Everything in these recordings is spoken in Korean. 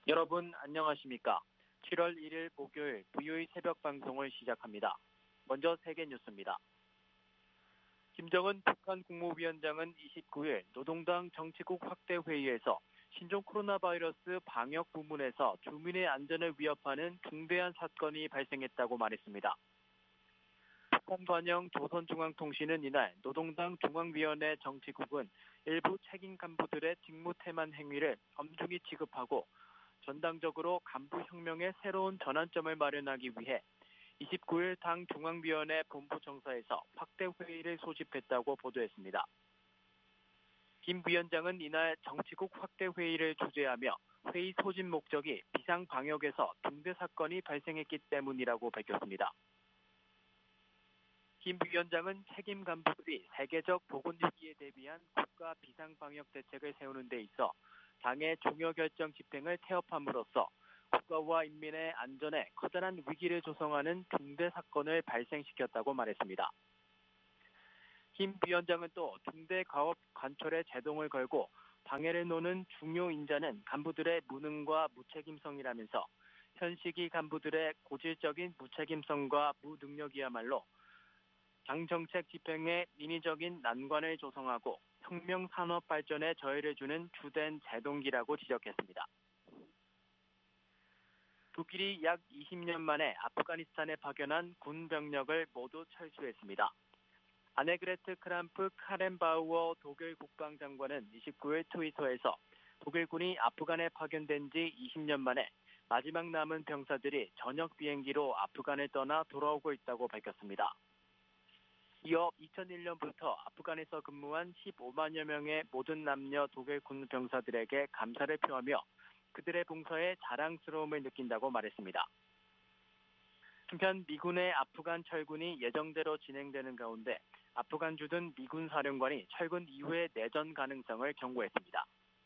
여러분 안녕하십니까? 7월 1일 목요일 VOE 새벽 방송을 시작합니다. 먼저 세계 뉴스입니다. 김정은 북한 국무위원장은 29일 노동당 정치국 확대 회의에서 신종 코로나 바이러스 방역 부문에서 주민의 안전을 위협하는 중대한 사건이 발생했다고 말했습니다. 북한 관영 조선중앙통신은 이날 노동당 중앙위원회 정치국은 일부 책임 간부들의 직무태만 행위를 엄중히 취급하고 전당적으로 간부혁명의 새로운 전환점을 마련하기 위해 29일 당 중앙위원회 본부청사에서 확대 회의를 소집했다고 보도했습니다. 김 위원장은 이날 정치국 확대 회의를 주재하며 회의 소집 목적이 비상방역에서 중대 사건이 발생했기 때문이라고 밝혔습니다. 김 위원장은 책임 간부들이 세계적 보건위기에 대비한 국가 비상방역 대책을 세우는 데 있어 당의 중요 결정 집행을 태업함으로써 국가와 인민의 안전에 커다란 위기를 조성하는 중대 사건을 발생시켰다고 말했습니다. 김 위원장은 또 중대 가업 관철에 제동을 걸고 방해를 놓는 중요 인자는 간부들의 무능과 무책임성이라면서 현 시기 간부들의 고질적인 무책임성과 무능력이야말로 당 정책 집행에 인위적인 난관을 조성하고 혁명 산업 발전에 저해를 주는 주된 제동기라고 지적했습니다. 독일이 약 20년 만에 아프가니스탄에 파견한 군 병력을 모두 철수했습니다. 아네그레트 크람프 카렌바우어 독일 국방장관은 29일 트위터에서 독일군이 아프간에 파견된 지 20년 만에 마지막 남은 병사들이 저녁 비행기로 아프간을 떠나 돌아오고 있다고 밝혔습니다. 이어 2001년부터 아프간에서 근무한 15만여 명의 모든 남녀 독일 군 병사들에게 감사를 표하며 그들의 봉사에 자랑스러움을 느낀다고 말했습니다. 한편 미군의 아프간 철군이 예정대로 진행되는 가운데 아프간 주둔 미군 사령관이 철군 이후의 내전 가능성을 경고했습니다.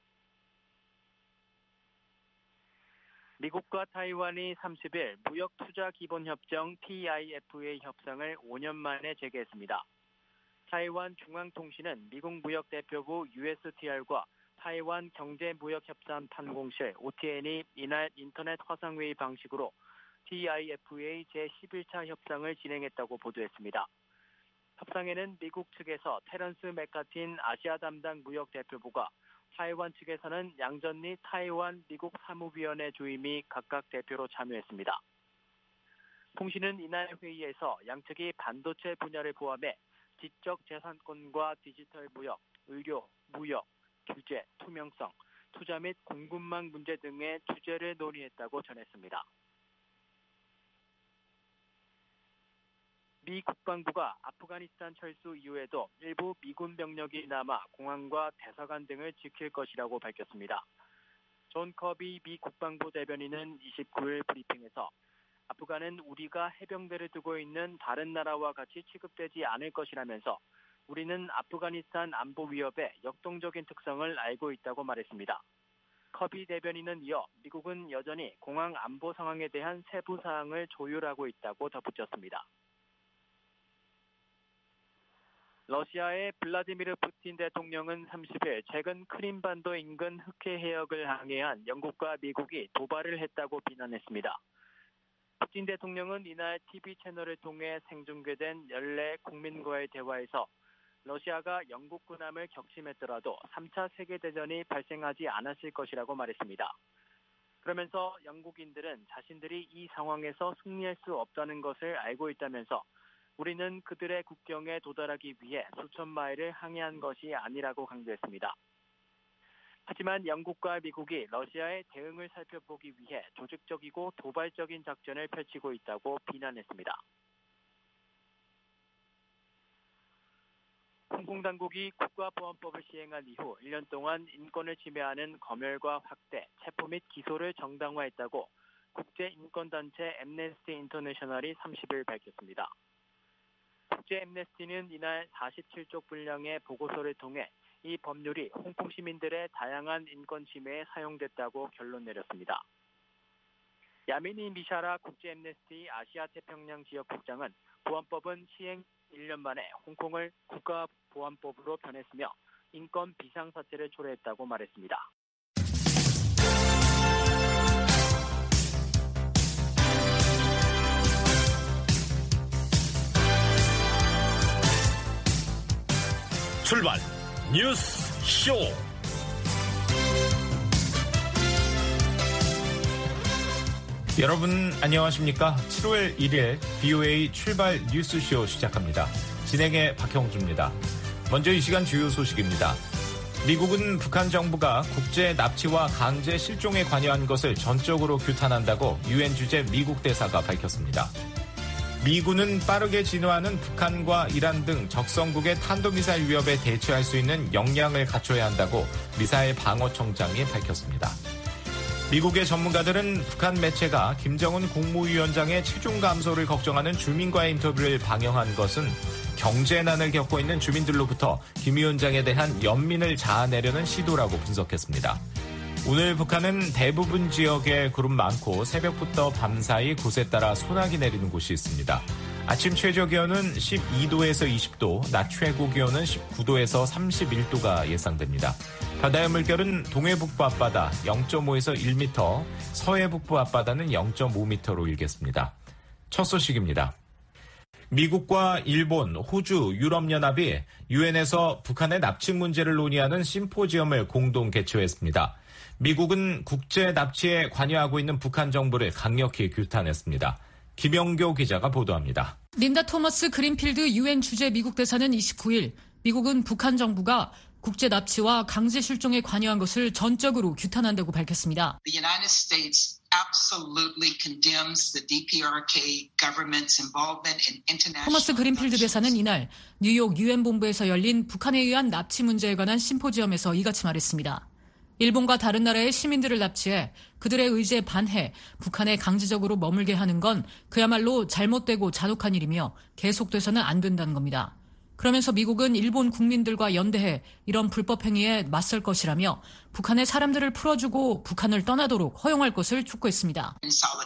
미국과 타이완이 30일 무역투자기본협정 TIFA 협상을 5년 만에 재개했습니다. 타이완 중앙통신은 미국 무역대표부 USTR과 타이완 경제무역협상 판공실 OTN이 이날 인터넷 화상회의 방식으로 TIFA 제11차 협상을 진행했다고 보도했습니다. 협상에는 미국 측에서 테런스 맥카틴 아시아 담당 무역대표부가 타이완 측에서는 양전리 타이완 미국 사무위원회 주임이 각각 대표로 참여했습니다. 통신은 이날 회의에서 양측이 반도체 분야를 포함해 지적 재산권과 디지털 무역, 의료, 무역, 규제, 투명성, 투자 및 공급망 문제 등의 주제를 논의했다고 전했습니다. 미 국방부가 아프가니스탄 철수 이후에도 일부 미군 병력이 남아 공항과 대사관 등을 지킬 것이라고 밝혔습니다. 존 커비 미 국방부 대변인은 29일 브리핑에서 아프간은 우리가 해병대를 두고 있는 다른 나라와 같이 취급되지 않을 것이라면서 우리는 아프가니스탄 안보 위협의 역동적인 특성을 알고 있다고 말했습니다. 커비 대변인은 이어 미국은 여전히 공항 안보 상황에 대한 세부 사항을 조율하고 있다고 덧붙였습니다. 러시아의 블라디미르 푸틴 대통령은 30일 최근 크림반도 인근 흑해 해역을 항해한 영국과 미국이 도발을 했다고 비난했습니다. 푸틴 대통령은 이날 TV 채널을 통해 생중계된 연례 국민과의 대화에서 러시아가 영국 군함을 격침했더라도 3차 세계대전이 발생하지 않았을 것이라고 말했습니다. 그러면서 영국인들은 자신들이 이 상황에서 승리할 수 없다는 것을 알고 있다면서 우리는 그들의 국경에 도달하기 위해 수천 마일을 항해한 것이 아니라고 강조했습니다. 하지만 영국과 미국이 러시아의 대응을 살펴보기 위해 조직적이고 도발적인 작전을 펼치고 있다고 비난했습니다. 홍콩 당국이 국가보안법을 시행한 이후 1년 동안 인권을 침해하는 검열과 확대, 체포 및 기소를 정당화했다고 국제인권단체 앰네스티 인터내셔널이 30일 밝혔습니다. 국제 앰네스티는 이날 47쪽 분량의 보고서를 통해 이 법률이 홍콩 시민들의 다양한 인권 침해에 사용됐다고 결론 내렸습니다. 야미니 미샤라 국제 앰네스티 아시아 태평양 지역 국장은 보안법은 시행 1년 만에 홍콩을 국가보안법으로 변했으며 인권 비상사태를 초래했다고 말했습니다. 출발 뉴스 쇼. 여러분 안녕하십니까? 7월 1일 VOA 출발 뉴스쇼 시작합니다. 진행의 박형주입니다. 먼저 이 시간 주요 소식입니다. 미국은 북한 정부가 국제 납치와 강제 실종에 관여한 것을 전적으로 규탄한다고 유엔 주재 미국 대사가 밝혔습니다. 미군은 빠르게 진화하는 북한과 이란 등 적성국의 탄도미사일 위협에 대처할 수 있는 역량을 갖춰야 한다고 미사일 방어청장이 밝혔습니다. 미국의 전문가들은 북한 매체가 김정은 국무위원장의 체중 감소를 걱정하는 주민과의 인터뷰를 방영한 것은 경제난을 겪고 있는 주민들로부터 김 위원장에 대한 연민을 자아내려는 시도라고 분석했습니다. 오늘 북한은 대부분 지역에 구름 많고 새벽부터 밤사이 곳에 따라 소나기 내리는 곳이 있습니다. 아침 최저 기온은 12도에서 20도, 낮 최고 기온은 19도에서 31도가 예상됩니다. 바다의 물결은 동해북부 앞바다 0.5에서 1m, 서해북부 앞바다는 0.5m로 일겠습니다. 첫 소식입니다. 미국과 일본, 호주, 유럽연합이 유엔에서 북한의 납치 문제를 논의하는 심포지엄을 공동 개최했습니다. 미국은 국제 납치에 관여하고 있는 북한 정부를 강력히 규탄했습니다. 김영교 기자가 보도합니다. 린다 토머스 그린필드 유엔 주재 미국 대사는 29일 미국은 북한 정부가 국제 납치와 강제 실종에 관여한 것을 전적으로 규탄한다고 밝혔습니다. The United States absolutely condemns the DPRK government's involvement in international. 토머스 그린필드 대사는 이날 뉴욕 유엔 본부에서 열린 북한에 의한 납치 문제에 관한 심포지엄에서 이같이 말했습니다. 일본과 다른 나라의 시민들을 납치해 그들의 의지에 반해 북한에 강제적으로 머물게 하는 건 그야말로 잘못되고 잔혹한 일이며 계속돼서는 안 된다는 겁니다. 그러면서 미국은 일본 국민들과 연대해 이런 불법 행위에 맞설 것이라며 북한의 사람들을 풀어주고 북한을 떠나도록 허용할 것을 촉구했습니다.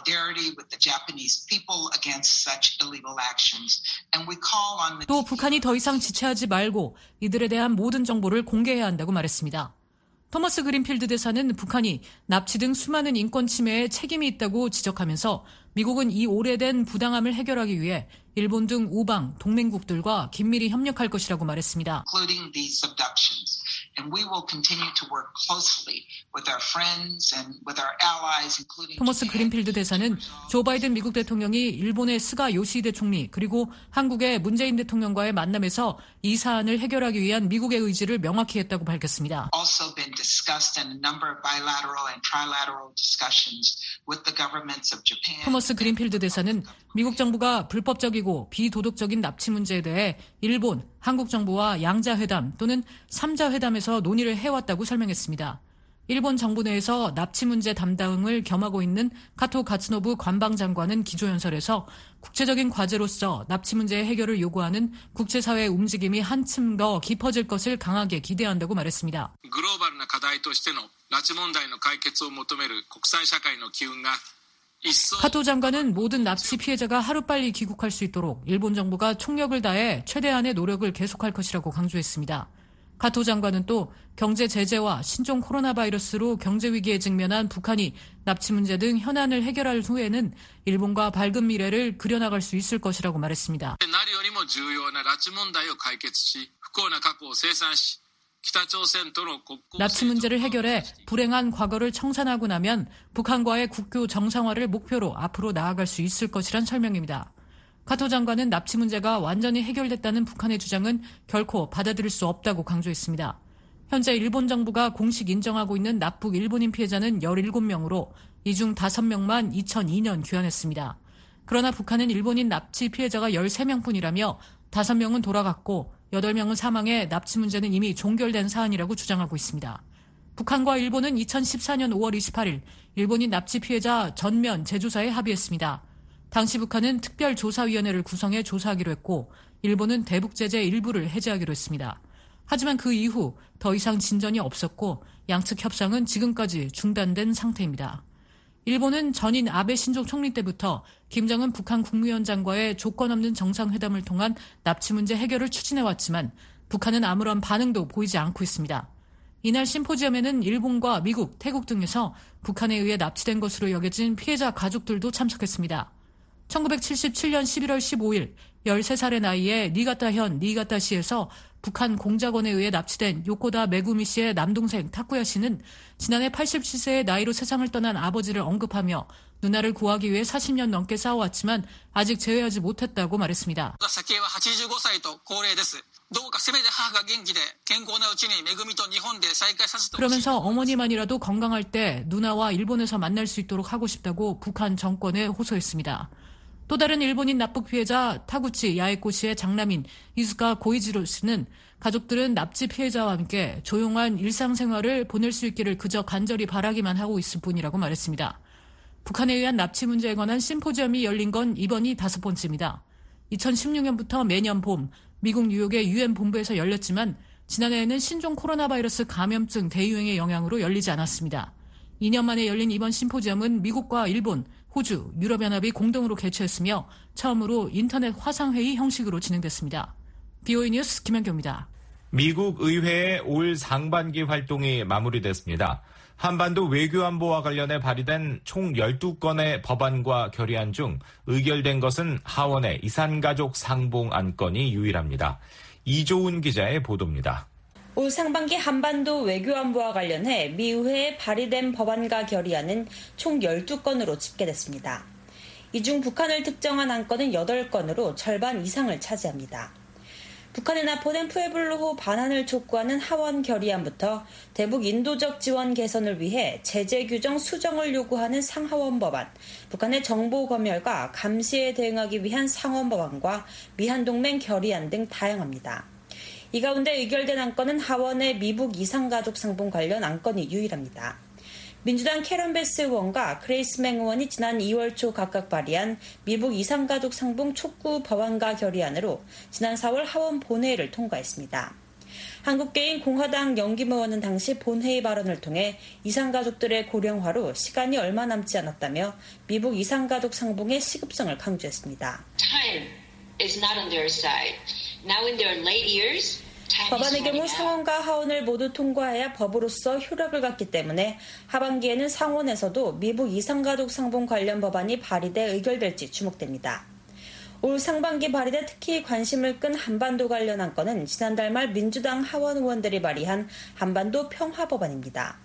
또 북한이 더 이상 지체하지 말고 이들에 대한 모든 정보를 공개해야 한다고 말했습니다. 토머스 그린필드 대사는 북한이 납치 등 수많은 인권 침해에 책임이 있다고 지적하면서 미국은 이 오래된 부당함을 해결하기 위해 일본 등 우방, 동맹국들과 긴밀히 협력할 것이라고 말했습니다. 토머스 그린필드 대사는 조 바이든 미국 대통령이 일본의 스가 요시히데 총리 그리고 한국의 문재인 대통령과의 만남에서 이 사안을 해결하기 위한 미국의 의지를 명확히 했다고 밝혔습니다. 토머스 그린필드 대사는 미국 정부가 불법적이고 비도덕적인 납치 문제에 대해 일본, 한국 정부와 양자회담 또는 삼자회담에서 논의를 해왔다고 설명했습니다. 일본 정부 내에서 납치 문제 담당을 겸하고 있는 카토 가츠노부 관방장관은 기조연설에서 국제적인 과제로서 납치 문제의 해결을 요구하는 국제사회의 움직임이 한층 더 깊어질 것을 강하게 기대한다고 말했습니다. 글로벌한課題としての拉致問題の解決を求める国際社会の機運が 카토 장관은 모든 납치 피해자가 하루빨리 귀국할 수 있도록 일본 정부가 총력을 다해 최대한의 노력을 계속할 것이라고 강조했습니다. 카토 장관은 또 경제 제재와 신종 코로나 바이러스로 경제 위기에 직면한 북한이 납치 문제 등 현안을 해결할 후에는 일본과 밝은 미래를 그려나갈 수 있을 것이라고 말했습니다. 납치 문제를 해결해 불행한 과거를 청산하고 나면 북한과의 국교 정상화를 목표로 앞으로 나아갈 수 있을 것이란 설명입니다. 카토 장관은 납치 문제가 완전히 해결됐다는 북한의 주장은 결코 받아들일 수 없다고 강조했습니다. 현재 일본 정부가 공식 인정하고 있는 납북 일본인 피해자는 17명으로 이 중 5명만 2002년 귀환했습니다. 그러나 북한은 일본인 납치 피해자가 13명뿐이라며 5명은 돌아갔고 8명은 사망해 납치 문제는 이미 종결된 사안이라고 주장하고 있습니다. 북한과 일본은 2014년 5월 28일 일본인 납치 피해자 전면 재조사에 합의했습니다. 당시 북한은 특별조사위원회를 구성해 조사하기로 했고 일본은 대북제재 일부를 해제하기로 했습니다. 하지만 그 이후 더 이상 진전이 없었고 양측 협상은 지금까지 중단된 상태입니다. 일본은 전인 아베 신조 총리 때부터 김정은 북한 국무위원장과의 조건 없는 정상회담을 통한 납치 문제 해결을 추진해왔지만 북한은 아무런 반응도 보이지 않고 있습니다. 이날 심포지엄에는 일본과 미국, 태국 등에서 북한에 의해 납치된 것으로 여겨진 피해자 가족들도 참석했습니다. 1977년 11월 15일 13살의 나이에 니가타현 니가타시에서 북한 공작원에 의해 납치된 요코다 메구미 씨의 남동생 타쿠야 씨는 지난해 87세의 나이로 세상을 떠난 아버지를 언급하며 누나를 구하기 위해 40년 넘게 싸워왔지만 아직 제외하지 못했다고 말했습니다. 그러면서 어머니만이라도 건강할 때 누나와 일본에서 만날 수 있도록 하고 싶다고 북한 정권에 호소했습니다. 또 다른 일본인 납북 피해자 타구치 야에코 씨의 장남인 이즈카 고이지로 씨는 가족들은 납치 피해자와 함께 조용한 일상생활을 보낼 수 있기를 그저 간절히 바라기만 하고 있을 뿐이라고 말했습니다. 북한에 의한 납치 문제에 관한 심포지엄이 열린 건 이번이 5번째입니다. 2016년부터 매년 봄 미국 뉴욕의 유엔 본부에서 열렸지만 지난해에는 신종 코로나 바이러스 감염증 대유행의 영향으로 열리지 않았습니다. 2년 만에 열린 이번 심포지엄은 미국과 일본, 호주, 유럽연합이 공동으로 개최했으며 처음으로 인터넷 화상회의 형식으로 진행됐습니다. BOE 뉴스 김현교입니다. 미국 의회의 올 상반기 활동이 마무리됐습니다. 한반도 외교안보와 관련해 발의된 총 12건의 법안과 결의안 중 의결된 것은 하원의 이산가족 상봉 안건이 유일합니다. 이조은 기자의 보도입니다. 올 상반기 한반도 외교안보와 관련해 미 의회에 발의된 법안과 결의안은 총 12건으로 집계됐습니다. 이 중 북한을 특정한 안건은 8건으로 절반 이상을 차지합니다. 북한에 납포된 푸에블로호 반환을 촉구하는 하원 결의안부터 대북 인도적 지원 개선을 위해 제재 규정 수정을 요구하는 상하원 법안, 북한의 정보 검열과 감시에 대응하기 위한 상원 법안과 미한동맹 결의안 등 다양합니다. 이 가운데 의결된 안건은 하원의 미북 이산가족 상봉 관련 안건이 유일합니다. 민주당 캐런 베스 의원과 크레이스 맹 의원이 지난 2월 초 각각 발의한 미북 이산가족 상봉 촉구 법안과 결의안으로 지난 4월 하원 본회의를 통과했습니다. 한국계인 공화당 영김 의원은 당시 본회의 발언을 통해 이산가족들의 고령화로 시간이 얼마 남지 않았다며 미북 이산가족 상봉의 시급성을 강조했습니다. Time is not on their side. Now in their late years, 법안의 경우 상원과 하원을 모두 통과해야 법으로서 효력을 갖기 때문에 하반기에는 상원에서도 미북 이산가족 상봉 관련 법안이 발의돼 의결될지 주목됩니다. 올 상반기 발의돼 특히 관심을 끈 한반도 관련 안건은 지난달 말 민주당 하원 의원들이 발의한 한반도 평화 법안입니다.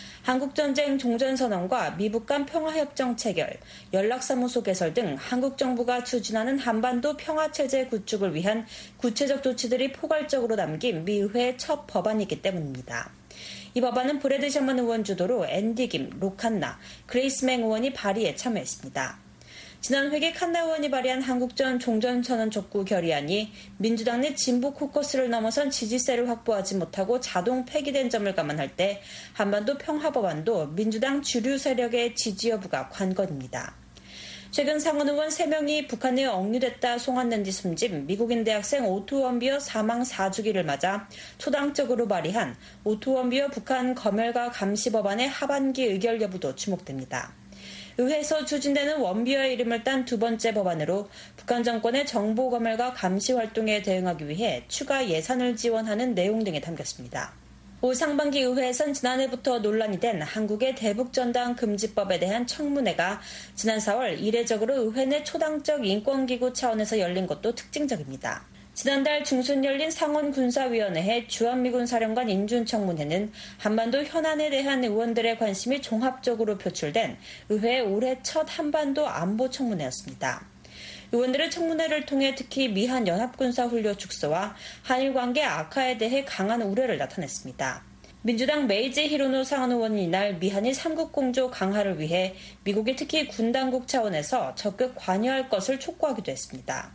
한국전쟁 종전선언과 미북 간 평화협정 체결, 연락사무소 개설 등 한국 정부가 추진하는 한반도 평화체제 구축을 위한 구체적 조치들이 포괄적으로 담긴 미 의회의 첫 법안이기 때문입니다. 이 법안은 브래드 셔먼 의원 주도로 앤디 김, 로 칸나, 그레이스 맹 의원이 발의에 참여했습니다. 지난 회기 칸나 의원이 발의한 한국전 종전선언 촉구 결의안이 민주당 내 진보 코커스를 넘어선 지지세를 확보하지 못하고 자동 폐기된 점을 감안할 때 한반도 평화법안도 민주당 주류 세력의 지지 여부가 관건입니다. 최근 상원 의원 3명이 북한에 억류됐다 송환된 뒤 숨진 미국인 대학생 오토 원비어 사망 4주기를 맞아 초당적으로 발의한 오토 원비어 북한 검열과 감시 법안의 하반기 의결 여부도 주목됩니다. 의회에서 추진되는 원비어의 이름을 딴 두 번째 법안으로 북한 정권의 정보 검열과 감시 활동에 대응하기 위해 추가 예산을 지원하는 내용 등이 담겼습니다. 올 상반기 의회에선 지난해부터 논란이 된 한국의 대북전당 금지법에 대한 청문회가 지난 4월 이례적으로 의회 내 초당적 인권기구 차원에서 열린 것도 특징적입니다. 지난달 중순 열린 상원군사위원회의 주한미군 사령관 인준청문회는 한반도 현안에 대한 의원들의 관심이 종합적으로 표출된 의회의 올해 첫 한반도 안보청문회였습니다. 의원들의 청문회를 통해 특히 미한 연합군사훈련 축소와 한일 관계 악화에 대해 강한 우려를 나타냈습니다. 민주당 메이지 히로노 상원 의원은 이날 미한일 3국 공조 강화를 위해 미국이 특히 군 당국 차원에서 적극 관여할 것을 촉구하기도 했습니다.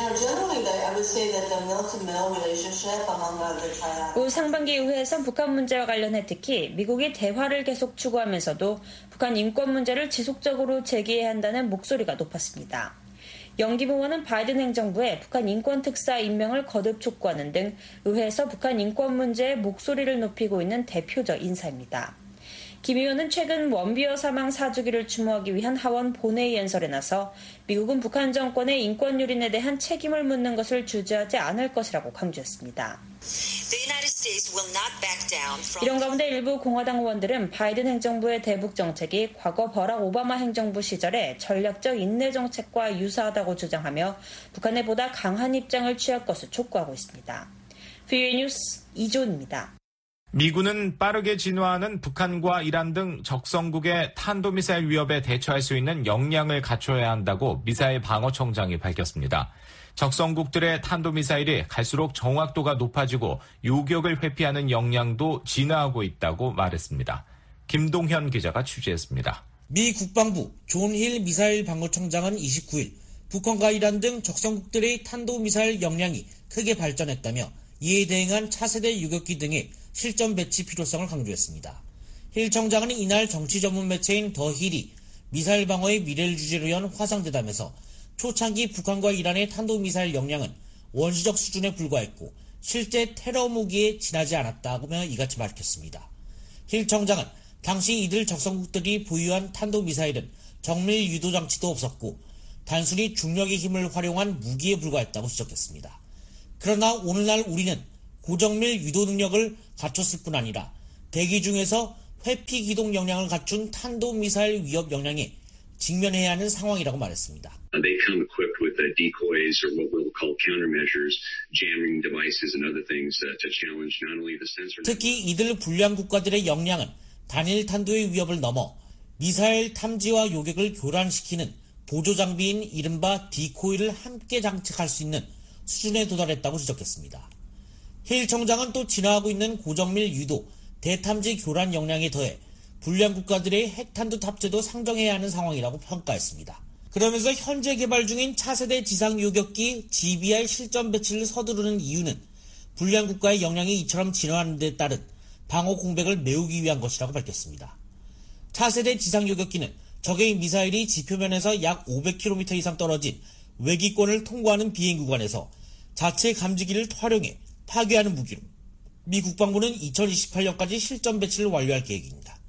올 상반기 의회에선 북한 문제와 관련해 특히 미국이 대화를 계속 추구하면서도 북한 인권 문제를 지속적으로 제기해야 한다는 목소리가 높았습니다. 영김 의원은 바이든 행정부에 북한 인권 특사 임명을 거듭 촉구하는 등 의회에서 북한 인권 문제에 목소리를 높이고 있는 대표적 인사입니다. 김 의원은 최근 원비어 사망 4주기를 추모하기 위한 하원 본회의 연설에 나서 미국은 북한 정권의 인권 유린에 대한 책임을 묻는 것을 주저하지 않을 것이라고 강조했습니다. 이런 가운데 일부 공화당 의원들은 바이든 행정부의 대북 정책이 과거 버락 오바마 행정부 시절의 전략적 인내 정책과 유사하다고 주장하며 북한에 보다 강한 입장을 취할 것을 촉구하고 있습니다. VOA 뉴스 이조은입니다. 미군은 빠르게 진화하는 북한과 이란 등 적성국의 탄도미사일 위협에 대처할 수 있는 역량을 갖춰야 한다고 미사일 방어청장이 밝혔습니다. 적성국들의 탄도미사일이 갈수록 정확도가 높아지고 요격을 회피하는 역량도 진화하고 있다고 말했습니다. 김동현 기자가 취재했습니다. 미 국방부 존 힐 미사일 방어청장은 29일 북한과 이란 등 적성국들의 탄도미사일 역량이 크게 발전했다며 이에 대응한 차세대 유격기 등의 실전 배치 필요성을 강조했습니다. 힐 청장은 이날 정치 전문 매체인 더 힐이 미사일 방어의 미래를 주제로 연 화상대담에서 초창기 북한과 이란의 탄도미사일 역량은 원시적 수준에 불과했고 실제 테러 무기에 지나지 않았다며 이같이 밝혔습니다. 힐 청장은 당시 이들 적성국들이 보유한 탄도미사일은 정밀 유도 장치도 없었고 단순히 중력의 힘을 활용한 무기에 불과했다고 지적했습니다. 그러나 오늘날 우리는 고정밀 유도 능력을 갖췄을 뿐 아니라 대기 중에서 회피 기동 역량을 갖춘 탄도미사일 위협 역량에 직면해야 하는 상황이라고 말했습니다. They come equipped with decoys or what we'll call countermeasures, jamming devices and other things to challenge not only the sensor. 특히 이들 불량 국가들의 역량은 단일 탄도의 위협을 넘어 미사일 탐지와 요격을 교란시키는 보조 장비인 이른바 디코이를 함께 장착할 수 있는 수준에 도달했다고 지적했습니다. 힐 청장은 또 진화하고 있는 고정밀 유도, 대탐지 교란 역량에 더해 불량 국가들의 핵탄두 탑재도 상정해야 하는 상황이라고 평가했습니다. 그러면서 현재 개발 중인 차세대 지상 요격기 GBR 실전 배치를 서두르는 이유는 불량 국가의 역량이 이처럼 진화하는 데 따른 방어 공백을 메우기 위한 것이라고 밝혔습니다. 차세대 지상 요격기는 적의 미사일이 지표면에서 약 500km 이상 떨어진 외기권을 통과하는 비행 구간에서 자체 감지기를 활용해 파괴하는 무기로 미 국방부는 2028년까지 실전 배치를 완료할 계획입니다.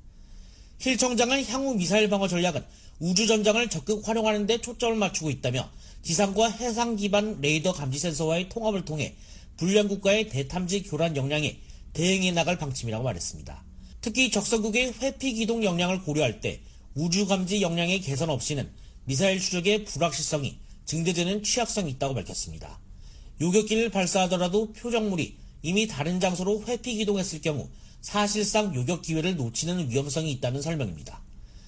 힐 청장은 향후 미사일 방어 전략은 우주전장을 적극 활용하는 데 초점을 맞추고 있다며 지상과 해상 기반 레이더 감지 센서와의 통합을 통해 불량 국가의 대탐지 교란 역량에 대응해 나갈 방침이라고 말했습니다. 특히 적성국의 회피 기동 역량을 고려할 때 우주 감지 역량의 개선 없이는 미사일 추적의 불확실성이 증대되는 취약성이 있다고 밝혔습니다. 요격기를 발사하더라도 표적물이 이미 다른 장소로 회피 기동했을 경우 사실상 요격 기회를 놓치는 위험성이 있다는 설명입니다.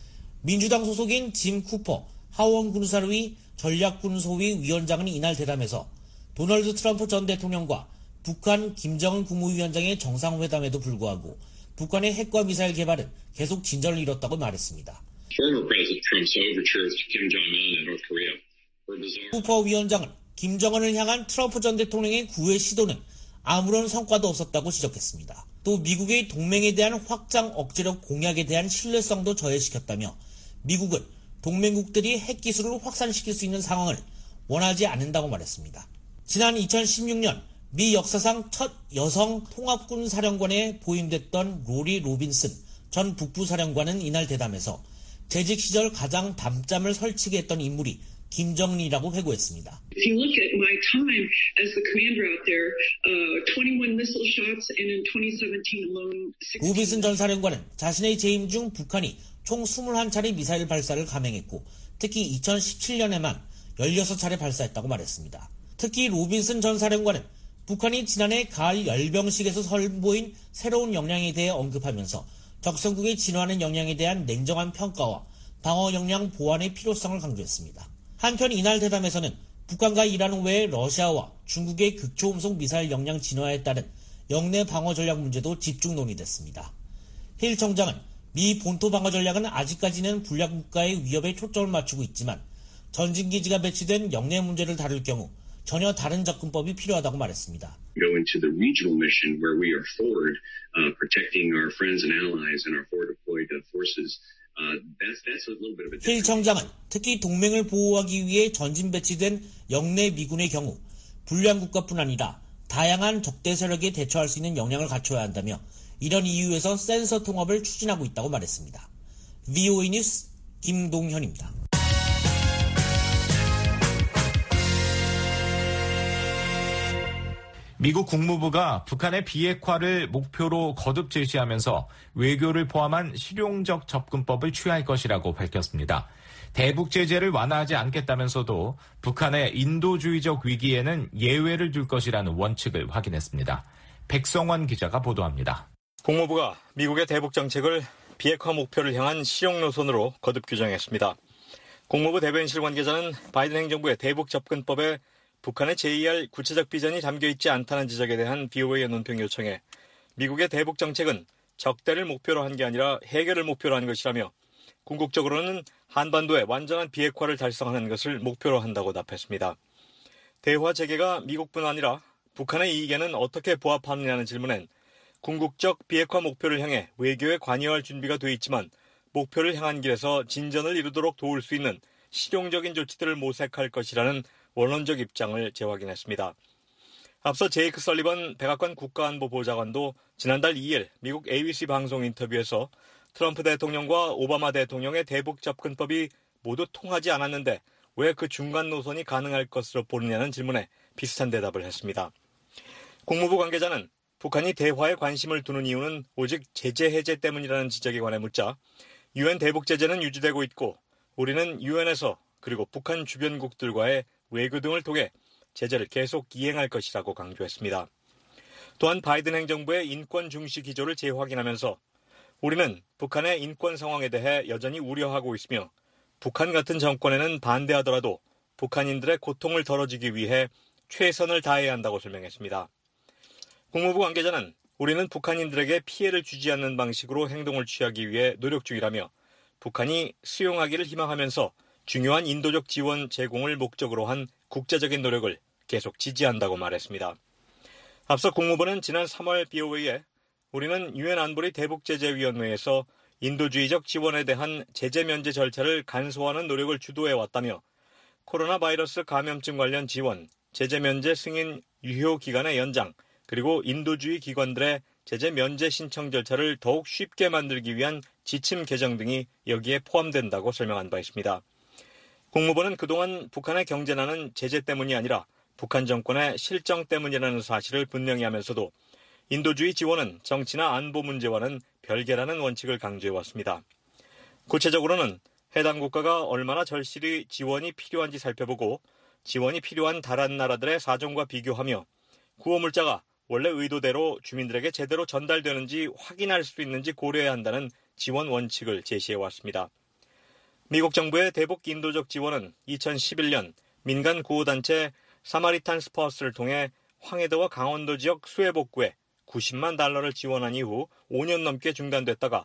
민주당 소속인 짐 쿠퍼 하원 군사위 전략군소위 위원장은 이날 대담에서 도널드 트럼프 전 대통령과 북한 김정은 국무위원장의 정상회담에도 불구하고 북한의 핵과 미사일 개발은 계속 진전을 이뤘다고 말했습니다. 쿠퍼 위원장은 김정은을 향한 트럼프 전 대통령의 구애 시도는 아무런 성과도 없었다고 지적했습니다. 또 미국의 동맹에 대한 확장 억제력 공약에 대한 신뢰성도 저해시켰다며 미국은 동맹국들이 핵기술을 확산시킬 수 있는 상황을 원하지 않는다고 말했습니다. 지난 2016년 미 역사상 첫 여성 통합군 사령관에 보임됐던 로리 로빈슨 전 북부 사령관은 이날 대담에서 재직 시절 가장 밤잠을 설치게 했던 인물이 김정은이라고 회고했습니다. If you look at my time as the commander out there, 21 missile shots and in 2017 alone 16. 로빈슨 전 사령관은 자신의 재임 중 북한이 총 21차례 미사일 발사를 감행했고 특히 2017년에만 16차례 발사했다고 말했습니다. 특히 로빈슨 전 사령관은 북한이 지난해 가을 열병식에서 선보인 새로운 역량에 대해 언급하면서 적성국의 진화하는 역량에 대한 냉정한 평가와 방어 역량 보완의 필요성을 강조했습니다. 한편 이날 대담에서는 북한과 이란 외에 러시아와 중국의 극초음속 미사일 역량 진화에 따른 영내 방어 전략 문제도 집중 논의됐습니다. 힐 청장은 미 본토 방어 전략은 아직까지는 불량 국가의 위협에 초점을 맞추고 있지만 전진기지가 배치된 영내 문제를 다룰 경우 전혀 다른 접근법이 필요하다고 말했습니다. Go into the regional mission where we are forward, protecting our friends and allies and our forward deployed forces. That's a little bit of a 힐 청장은 특히 동맹을 보호하기 위해 전진 배치된 영내 미군의 경우 불량 국가뿐 아니라 다양한 적대 세력에 대처할 수 있는 역량을 갖춰야 한다며 이런 이유에서 센서 통합을 추진하고 있다고 말했습니다. VOA 뉴스 김동현입니다. 미국 국무부가 북한의 비핵화를 목표로 거듭 제시하면서 외교를 포함한 실용적 접근법을 취할 것이라고 밝혔습니다. 대북 제재를 완화하지 않겠다면서도 북한의 인도주의적 위기에는 예외를 둘 것이라는 원칙을 확인했습니다. 백성원 기자가 보도합니다. 국무부가 미국의 대북 정책을 비핵화 목표를 향한 실용 노선으로 거듭 규정했습니다. 국무부 대변인실 관계자는 바이든 행정부의 대북 접근법에 북한의 제의할 구체적 비전이 담겨있지 않다는 지적에 대한 BOA의 논평 요청에 미국의 대북 정책은 적대를 목표로 한 게 아니라 해결을 목표로 한 것이라며 궁극적으로는 한반도의 완전한 비핵화를 달성하는 것을 목표로 한다고 답했습니다. 대화 재개가 미국뿐 아니라 북한의 이익에는 어떻게 부합하느냐는 질문엔 궁극적 비핵화 목표를 향해 외교에 관여할 준비가 돼 있지만 목표를 향한 길에서 진전을 이루도록 도울 수 있는 실용적인 조치들을 모색할 것이라는 원론적 입장을 재확인했습니다. 앞서 제이크 설리번 백악관 국가안보보좌관도 지난달 2일 미국 ABC 방송 인터뷰에서 트럼프 대통령과 오바마 대통령의 대북 접근법이 모두 통하지 않았는데 왜 그 중간 노선이 가능할 것으로 보느냐는 질문에 비슷한 대답을 했습니다. 국무부 관계자는 북한이 대화에 관심을 두는 이유는 오직 제재 해제 때문이라는 지적에 관해 묻자 유엔 대북 제재는 유지되고 있고 우리는 유엔에서 그리고 북한 주변국들과의 외교 등을 통해 제재를 계속 이행할 것이라고 강조했습니다. 또한 바이든 행정부의 인권 중시 기조를 재확인하면서 우리는 북한의 인권 상황에 대해 여전히 우려하고 있으며 북한 같은 정권에는 반대하더라도 북한인들의 고통을 덜어주기 위해 최선을 다해야 한다고 설명했습니다. 국무부 관계자는 우리는 북한인들에게 피해를 주지 않는 방식으로 행동을 취하기 위해 노력 중이라며 북한이 수용하기를 희망하면서 중요한 인도적 지원 제공을 목적으로 한 국제적인 노력을 계속 지지한다고 말했습니다. 앞서 국무부는 지난 3월 BOA에 우리는 유엔 안보리 대북제재위원회에서 인도주의적 지원에 대한 제재 면제 절차를 간소화하는 노력을 주도해왔다며 코로나 바이러스 감염증 관련 지원, 제재 면제 승인 유효 기간의 연장, 그리고 인도주의 기관들의 제재 면제 신청 절차를 더욱 쉽게 만들기 위한 지침 개정 등이 여기에 포함된다고 설명한 바 있습니다. 국무부는 그동안 북한의 경제난은 제재 때문이 아니라 북한 정권의 실정 때문이라는 사실을 분명히 하면서도 인도주의 지원은 정치나 안보 문제와는 별개라는 원칙을 강조해왔습니다. 구체적으로는 해당 국가가 얼마나 절실히 지원이 필요한지 살펴보고 지원이 필요한 다른 나라들의 사정과 비교하며 구호물자가 원래 의도대로 주민들에게 제대로 전달되는지 확인할 수 있는지 고려해야 한다는 지원 원칙을 제시해왔습니다. 미국 정부의 대북 인도적 지원은 2011년 민간 구호단체 사마리탄 스퍼스를 통해 황해도와 강원도 지역 수해 복구에 $90만 달러를 지원한 이후 5년 넘게 중단됐다가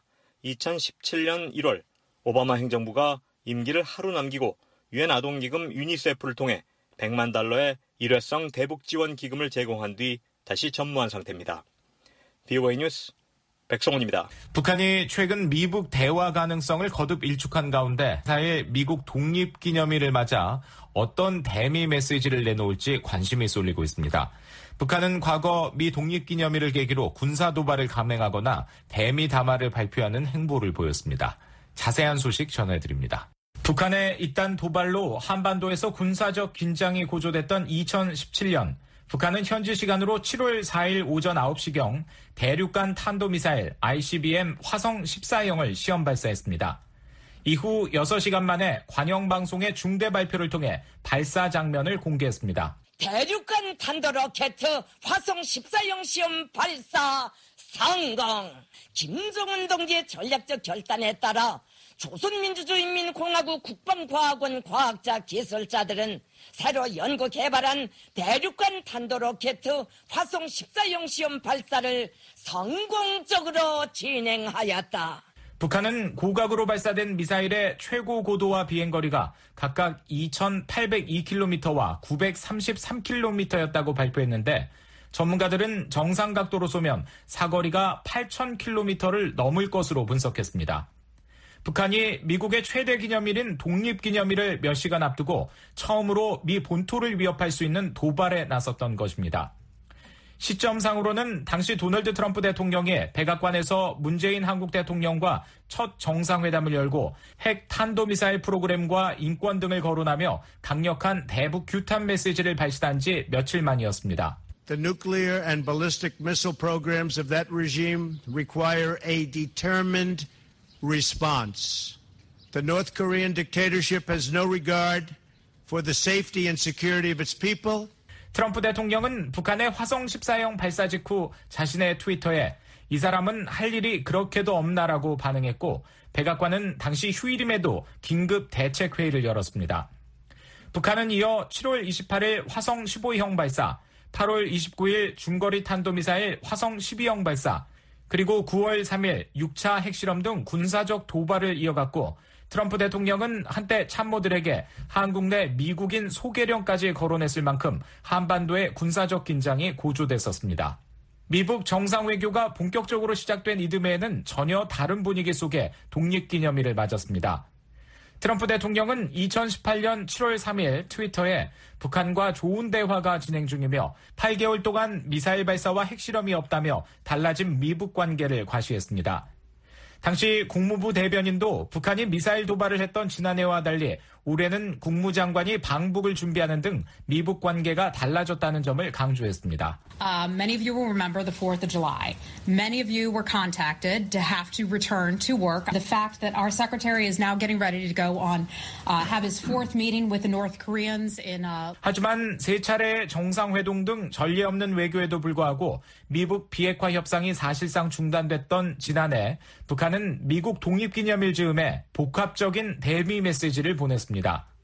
2017년 1월 오바마 행정부가 임기를 하루 남기고 유엔 아동기금 유니세프를 통해 $100만 달러의 일회성 대북 지원 기금을 제공한 뒤 다시 전무한 상태입니다. BOA 뉴스 백성훈입니다. 북한이 최근 미북 대화 가능성을 거듭 일축한 가운데 4일 미국 독립기념일을 맞아 어떤 대미 메시지를 내놓을지 관심이 쏠리고 있습니다. 북한은 과거 미 독립기념일을 계기로 군사 도발을 감행하거나 대미 담화를 발표하는 행보를 보였습니다. 자세한 소식 전해드립니다. 북한의 이딴 도발로 한반도에서 군사적 긴장이 고조됐던 2017년 북한은 현지 시간으로 7월 4일 오전 9시경 대륙간 탄도미사일 ICBM 화성 14형을 시험 발사했습니다. 이후 6시간 만에 관영방송의 중대 발표를 통해 발사 장면을 공개했습니다. 대륙간 탄도로켓 화성 14형 시험 발사 성공! 김정은 동지의 전략적 결단에 따라 조선민주주의인민공화국 국방과학원 과학자 기술자들은 새로 연구 개발한 대륙간 탄도로켓 화성 14형 시험 발사를 성공적으로 진행하였다. 북한은 고각으로 발사된 미사일의 최고 고도와 비행거리가 각각 2,802km와 933km였다고 발표했는데 전문가들은 정상 각도로 쏘면 사거리가 8,000km를 넘을 것으로 분석했습니다. 북한이 미국의 최대 기념일인 독립기념일을 몇 시간 앞두고 처음으로 미 본토를 위협할 수 있는 도발에 나섰던 것입니다. 시점상으로는 당시 도널드 트럼프 대통령이 백악관에서 문재인 한국 대통령과 첫 정상회담을 열고 핵 탄도미사일 프로그램과 인권 등을 거론하며 강력한 대북 규탄 메시지를 발신한 지 며칠 만이었습니다. The nuclear and ballistic missile programs of that regime require a determined response. The North Korean dictatorship has no regard for the safety and security of its people. 트럼프 대통령은 북한의 화성 14형 발사 직후 자신의 트위터에 이 사람은 할 일이 그렇게도 없나라고 반응했고 백악관은 당시 휴일임에도 긴급 대책회의를 열었습니다. 북한은 이어 7월 28일 화성 15형 발사, 8월 29일 중거리 탄도미사일 화성 12형 발사, 그리고 9월 3일 6차 핵실험 등 군사적 도발을 이어갔고 트럼프 대통령은 한때 참모들에게 한국 내 미국인 소개령까지 거론했을 만큼 한반도의 군사적 긴장이 고조됐었습니다. 미북 정상외교가 본격적으로 시작된 이듬해에는 전혀 다른 분위기 속에 독립기념일을 맞았습니다. 트럼프 대통령은 2018년 7월 3일 트위터에 북한과 좋은 대화가 진행 중이며 8개월 동안 미사일 발사와 핵실험이 없다며 달라진 미북 관계를 과시했습니다. 당시 국무부 대변인도 북한이 미사일 도발을 했던 지난해와 달리 올해는 국무장관이 방북을 준비하는 등 미북 관계가 달라졌다는 점을 강조했습니다. Many of you will remember the 4th of July. Many of you were contacted to have to return to work. The fact that our secretary is now getting ready to go on, have his fourth meeting with the North Koreans in. 하지만 세 차례 정상회동 등 전례 없는 외교에도 불구하고 미북 비핵화 협상이 사실상 중단됐던 지난해 북한은 미국 독립기념일 즈음에 복합적인 대미 메시지를 보냈습니다.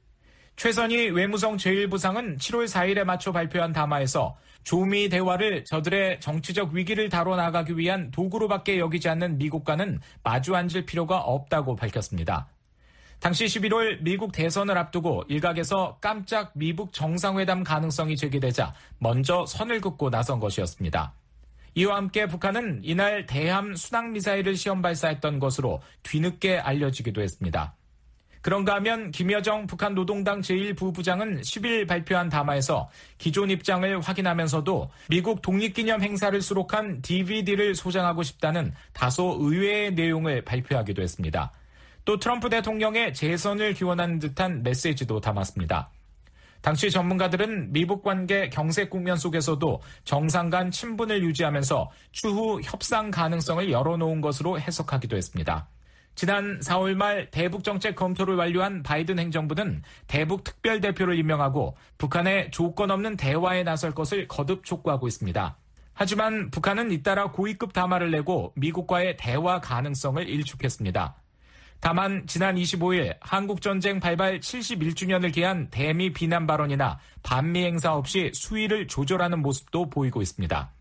최선희 외무성 제1부상은 7월 4일에 맞춰 발표한 담화에서 조미 대화를 저들의 정치적 위기를 다뤄나가기 위한 도구로밖에 여기지 않는 미국과는 마주 앉을 필요가 없다고 밝혔습니다. 당시 11월 미국 대선을 앞두고 일각에서 깜짝 미북 정상회담 가능성이 제기되자 먼저 선을 긋고 나선 것이었습니다. 이와 함께 북한은 이날 대함 순항미사일을 시험 발사했던 것으로 뒤늦게 알려지기도 했습니다. 그런가 하면 김여정 북한 노동당 제1부부장은 10일 발표한 담화에서 기존 입장을 확인하면서도 미국 독립기념 행사를 수록한 DVD를 소장하고 싶다는 다소 의외의 내용을 발표하기도 했습니다. 또 트럼프 대통령의 재선을 기원하는 듯한 메시지도 담았습니다. 당시 전문가들은 미북 관계 경색 국면 속에서도 정상 간 친분을 유지하면서 추후 협상 가능성을 열어놓은 것으로 해석하기도 했습니다. 지난 4월 말 대북 정책 검토를 완료한 바이든 행정부는 대북 특별대표를 임명하고 북한의 조건 없는 대화에 나설 것을 거듭 촉구하고 있습니다. 하지만 북한은 잇따라 고위급 담화를 내고 미국과의 대화 가능성을 일축했습니다. 다만 지난 25일 한국전쟁 발발 71주년을 기한 대미 비난 발언이나 반미 행사 없이 수위를 조절하는 모습도 보이고 있습니다.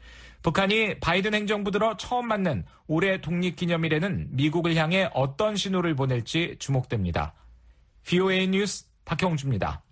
북한이 바이든 행정부 들어 처음 맞는 올해 독립기념일에는 미국을 향해 어떤 신호를 보낼지 주목됩니다. VOA 뉴스 박형주입니다.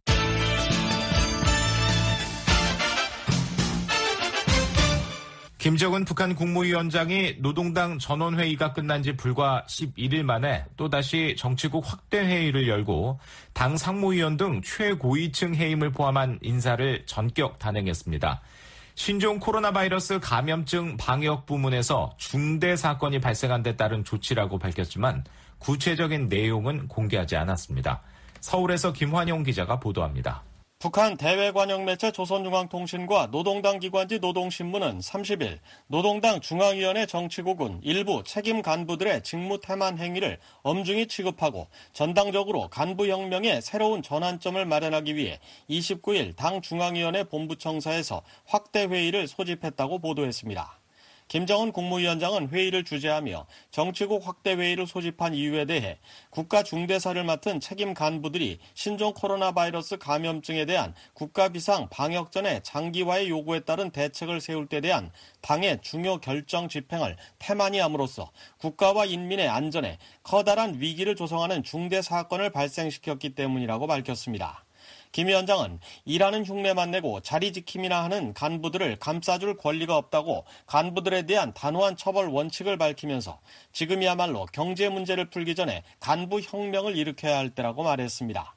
김정은 북한 국무위원장이 노동당 전원회의가 끝난 지 불과 11일 만에 또다시 정치국 확대회의를 열고 당 상무위원 등 최고위층 해임을 포함한 인사를 전격 단행했습니다. 신종 코로나 바이러스 감염증 방역 부문에서 중대 사건이 발생한 데 따른 조치라고 밝혔지만 구체적인 내용은 공개하지 않았습니다. 서울에서 김환영 기자가 보도합니다. 북한 대외관영 매체 조선중앙통신과 노동당 기관지 노동신문은 30일 노동당 중앙위원회 정치국은 일부 책임 간부들의 직무 태만 행위를 엄중히 취급하고 전당적으로 간부혁명의 새로운 전환점을 마련하기 위해 29일 당 중앙위원회 본부청사에서 확대회의를 소집했다고 보도했습니다. 김정은 국무위원장은 회의를 주재하며 정치국 확대회의를 소집한 이유에 대해 국가 중대사를 맡은 책임 간부들이 신종 코로나 바이러스 감염증에 대한 국가 비상 방역 전의 장기화의 요구에 따른 대책을 세울 때 대한 당의 중요 결정 집행을 태만히 함으로써 국가와 인민의 안전에 커다란 위기를 조성하는 중대 사건을 발생시켰기 때문이라고 밝혔습니다. 김 위원장은 일하는 흉내만 내고 자리 지킴이나 하는 간부들을 감싸줄 권리가 없다고 간부들에 대한 단호한 처벌 원칙을 밝히면서 지금이야말로 경제 문제를 풀기 전에 간부 혁명을 일으켜야 할 때라고 말했습니다.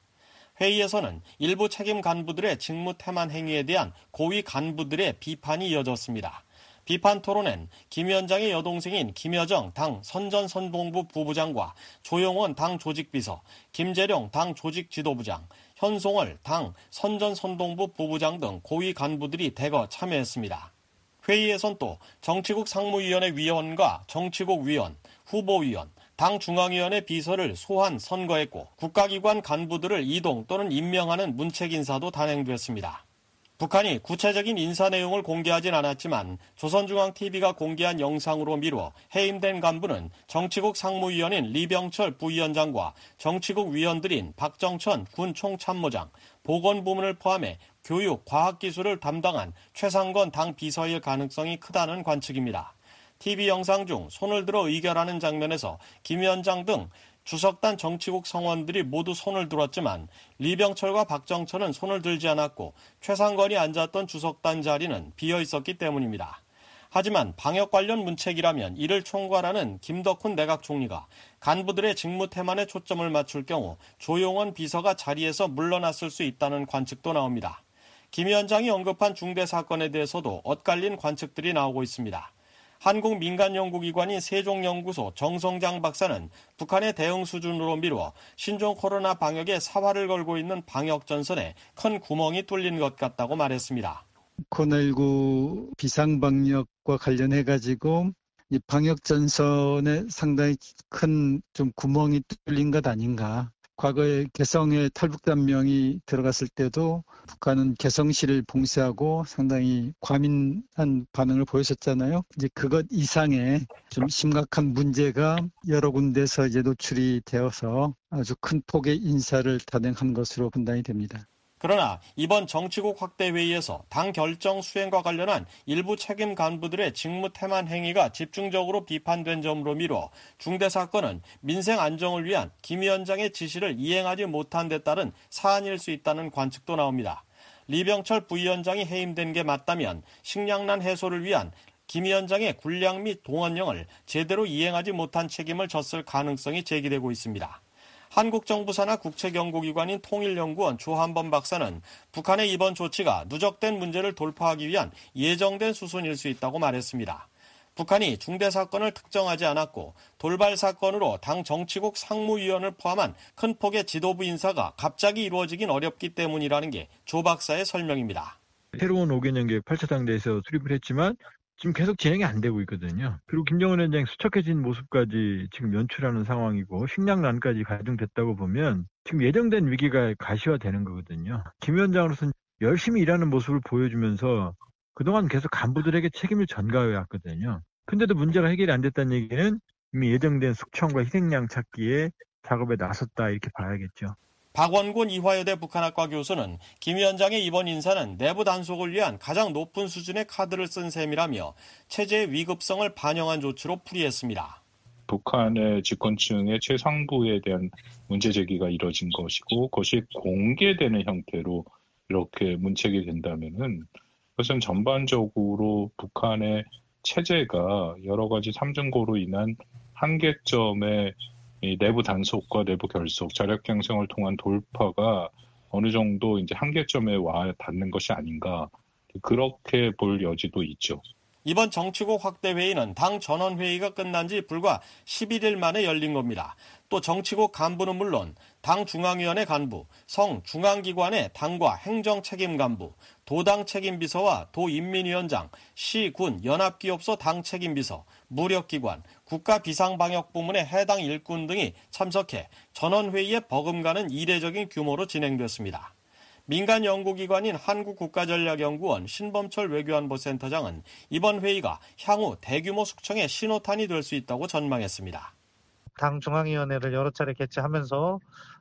회의에서는 일부 책임 간부들의 직무 태만 행위에 대한 고위 간부들의 비판이 이어졌습니다. 비판 토론엔 김 위원장의 여동생인 김여정 당 선전선동부 부부장과 조용원 당 조직비서, 김재룡 당 조직지도부장, 현송월 당 선전선동부 부부장 등 고위 간부들이 대거 참여했습니다. 회의에선 또 정치국 상무위원회 위원과 정치국 위원, 후보위원, 당 중앙위원회 비서를 소환 선거했고 국가기관 간부들을 이동 또는 임명하는 문책 인사도 단행됐습니다. 북한이 구체적인 인사 내용을 공개하진 않았지만 조선중앙TV가 공개한 영상으로 미루어 해임된 간부는 정치국 상무위원인 리병철 부위원장과 정치국 위원들인 박정천 군 총참모장, 보건부문을 포함해 교육, 과학기술을 담당한 최상건 당 비서일 가능성이 크다는 관측입니다. TV 영상 중 손을 들어 의결하는 장면에서 김 위원장 등 주석단 정치국 성원들이 모두 손을 들었지만 리병철과 박정천은 손을 들지 않았고 최상건이 앉았던 주석단 자리는 비어 있었기 때문입니다. 하지만 방역 관련 문책이라면 이를 총괄하는 김덕훈 내각 총리가 간부들의 직무 태만에 초점을 맞출 경우 조용원 비서가 자리에서 물러났을 수 있다는 관측도 나옵니다. 김 위원장이 언급한 중대 사건에 대해서도 엇갈린 관측들이 나오고 있습니다. 한국 민간연구기관인 세종연구소 정성장 박사는 북한의 대응 수준으로 미루어 신종 코로나 방역에 사활을 걸고 있는 방역전선에 큰 구멍이 뚫린 것 같다고 말했습니다. 코로나19 비상방역과 관련해가지고 이 방역전선에 상당히 큰 좀 구멍이 뚫린 것 아닌가. 과거에 개성에 탈북단명이 들어갔을 때도 북한은 개성시를 봉쇄하고 상당히 과민한 반응을 보였었잖아요. 이제 그것 이상의 좀 심각한 문제가 여러 군데서 이제 노출이 되어서 아주 큰 폭의 인사를 단행한 것으로 판단이 됩니다. 그러나 이번 정치국 확대 회의에서 당 결정 수행과 관련한 일부 책임 간부들의 직무 태만 행위가 집중적으로 비판된 점으로 미뤄 중대 사건은 민생 안정을 위한 김 위원장의 지시를 이행하지 못한 데 따른 사안일 수 있다는 관측도 나옵니다. 리병철 부위원장이 해임된 게 맞다면 식량난 해소를 위한 김 위원장의 군량 및 동원령을 제대로 이행하지 못한 책임을 졌을 가능성이 제기되고 있습니다. 한국 정부 산하 국책연구기관인 통일연구원 조한범 박사는 북한의 이번 조치가 누적된 문제를 돌파하기 위한 예정된 수순일 수 있다고 말했습니다. 북한이 중대 사건을 특정하지 않았고 돌발 사건으로 당 정치국 상무위원을 포함한 큰 폭의 지도부 인사가 갑자기 이루어지긴 어렵기 때문이라는 게 조 박사의 설명입니다. 새로운 5개년 계획 8차 당대에서 수립을 했지만 지금 계속 진행이 안 되고 있거든요. 그리고 김정은 위원장이 수척해진 모습까지 지금 연출하는 상황이고 식량난까지 가중됐다고 보면 지금 예정된 위기가 가시화되는 거거든요. 김 위원장으로서는 열심히 일하는 모습을 보여주면서 그동안 계속 간부들에게 책임을 전가해 왔거든요. 근데도 문제가 해결이 안 됐다는 얘기는 이미 예정된 숙청과 희생양 찾기에 작업에 나섰다 이렇게 봐야겠죠. 박원곤 이화여대 북한학과 교수는 김 위원장의 이번 인사는 내부 단속을 위한 가장 높은 수준의 카드를 쓴 셈이라며 체제의 위급성을 반영한 조치로 풀이했습니다. 북한의 집권층의 최상부에 대한 문제 제기가 이뤄진 것이고 그것이 공개되는 형태로 이렇게 문책이 된다면은 그것은 전반적으로 북한의 체제가 여러 가지 삼중고로 인한 한계점의 이 내부 단속과 내부 결속, 자력 형성을 통한 돌파가 어느 정도 이제 한계점에 와 닿는 것이 아닌가 그렇게 볼 여지도 있죠. 이번 정치국 확대 회의는 당 전원회의가 끝난 지 불과 11일 만에 열린 겁니다. 또 정치국 간부는 물론 당 중앙위원회 간부, 성 중앙기관의 당과 행정 책임 간부, 도당 책임비서와 도인민위원장, 시, 군, 연합기업소 당 책임비서, 무력기관, 국가비상방역부문의 해당 일꾼 등이 참석해 전원회의에 버금가는 이례적인 규모로 진행됐습니다. 민간 연구기관인 한국국가전략연구원 신범철 외교안보센터장은 이번 회의가 향후 대규모 숙청의 신호탄이 될 수 있다고 전망했습니다. 당 중앙위원회를 여러 차례 개최하면서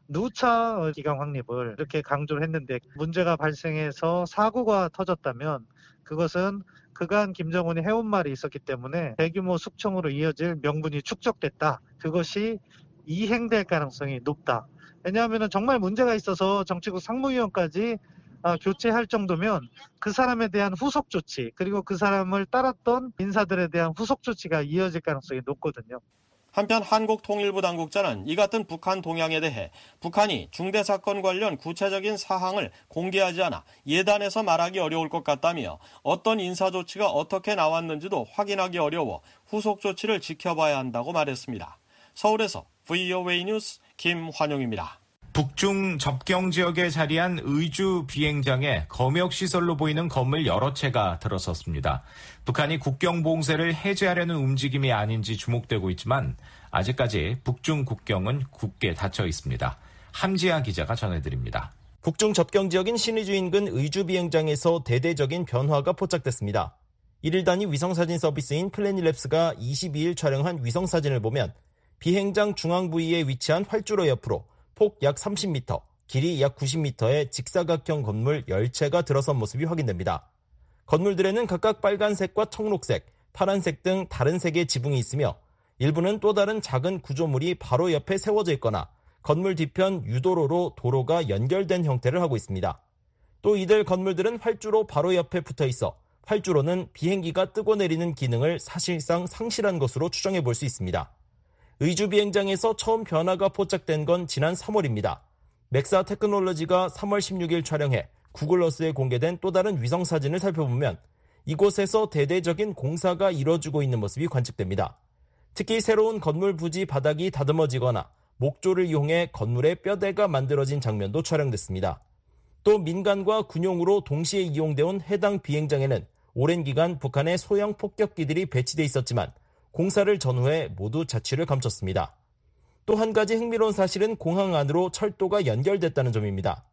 누차 기강 확립을 이렇게 강조를 했는데 문제가 발생해서 사고가 터졌다면 그것은 그간 김정은이 해온 말이 있었기 때문에 대규모 숙청으로 이어질 명분이 축적됐다. 그것이 이행될 가능성이 높다. 왜냐하면 정말 문제가 있어서 정치국 상무위원까지 교체할 정도면 그 사람에 대한 후속 조치 그리고 그 사람을 따랐던 인사들에 대한 후속 조치가 이어질 가능성이 높거든요. 한편 한국통일부 당국자는 이 같은 북한 동향에 대해 북한이 중대사건 관련 구체적인 사항을 공개하지 않아 예단해서 말하기 어려울 것 같다며 어떤 인사조치가 어떻게 나왔는지도 확인하기 어려워 후속 조치를 지켜봐야 한다고 말했습니다. 서울에서 VOA 뉴스 김환용입니다. 북중 접경 지역에 자리한 의주 비행장에 검역시설로 보이는 건물 여러 채가 들어섰습니다. 북한이 국경 봉쇄를 해제하려는 움직임이 아닌지 주목되고 있지만 아직까지 북중 국경은 굳게 닫혀 있습니다. 함지아 기자가 전해드립니다. 북중 접경 지역인 신의주 인근 의주 비행장에서 대대적인 변화가 포착됐습니다. 1일 단위 위성사진 서비스인 플래닛랩스가 22일 촬영한 위성사진을 보면 비행장 중앙 부위에 위치한 활주로 옆으로 폭 약 30m, 길이 약 90m의 직사각형 건물 10채가 들어선 모습이 확인됩니다. 건물들에는 각각 빨간색과 청록색, 파란색 등 다른 색의 지붕이 있으며 일부는 또 다른 작은 구조물이 바로 옆에 세워져 있거나 건물 뒤편 유도로로 도로가 연결된 형태를 하고 있습니다. 또 이들 건물들은 활주로 바로 옆에 붙어 있어 활주로는 비행기가 뜨고 내리는 기능을 사실상 상실한 것으로 추정해 볼 수 있습니다. 의주 비행장에서 처음 변화가 포착된 건 지난 3월입니다. 맥사 테크놀로지가 3월 16일 촬영해 구글어스에 공개된 또 다른 위성사진을 살펴보면 이곳에서 대대적인 공사가 이뤄지고 있는 모습이 관측됩니다. 특히 새로운 건물 부지 바닥이 다듬어지거나 목조를 이용해 건물의 뼈대가 만들어진 장면도 촬영됐습니다. 또 민간과 군용으로 동시에 이용되어 온 해당 비행장에는 오랜 기간 북한의 소형 폭격기들이 배치돼 있었지만 공사를 전후해 모두 자취를 감췄습니다. 또 한 가지 흥미로운 사실은 공항 안으로 철도가 연결됐다는 점입니다.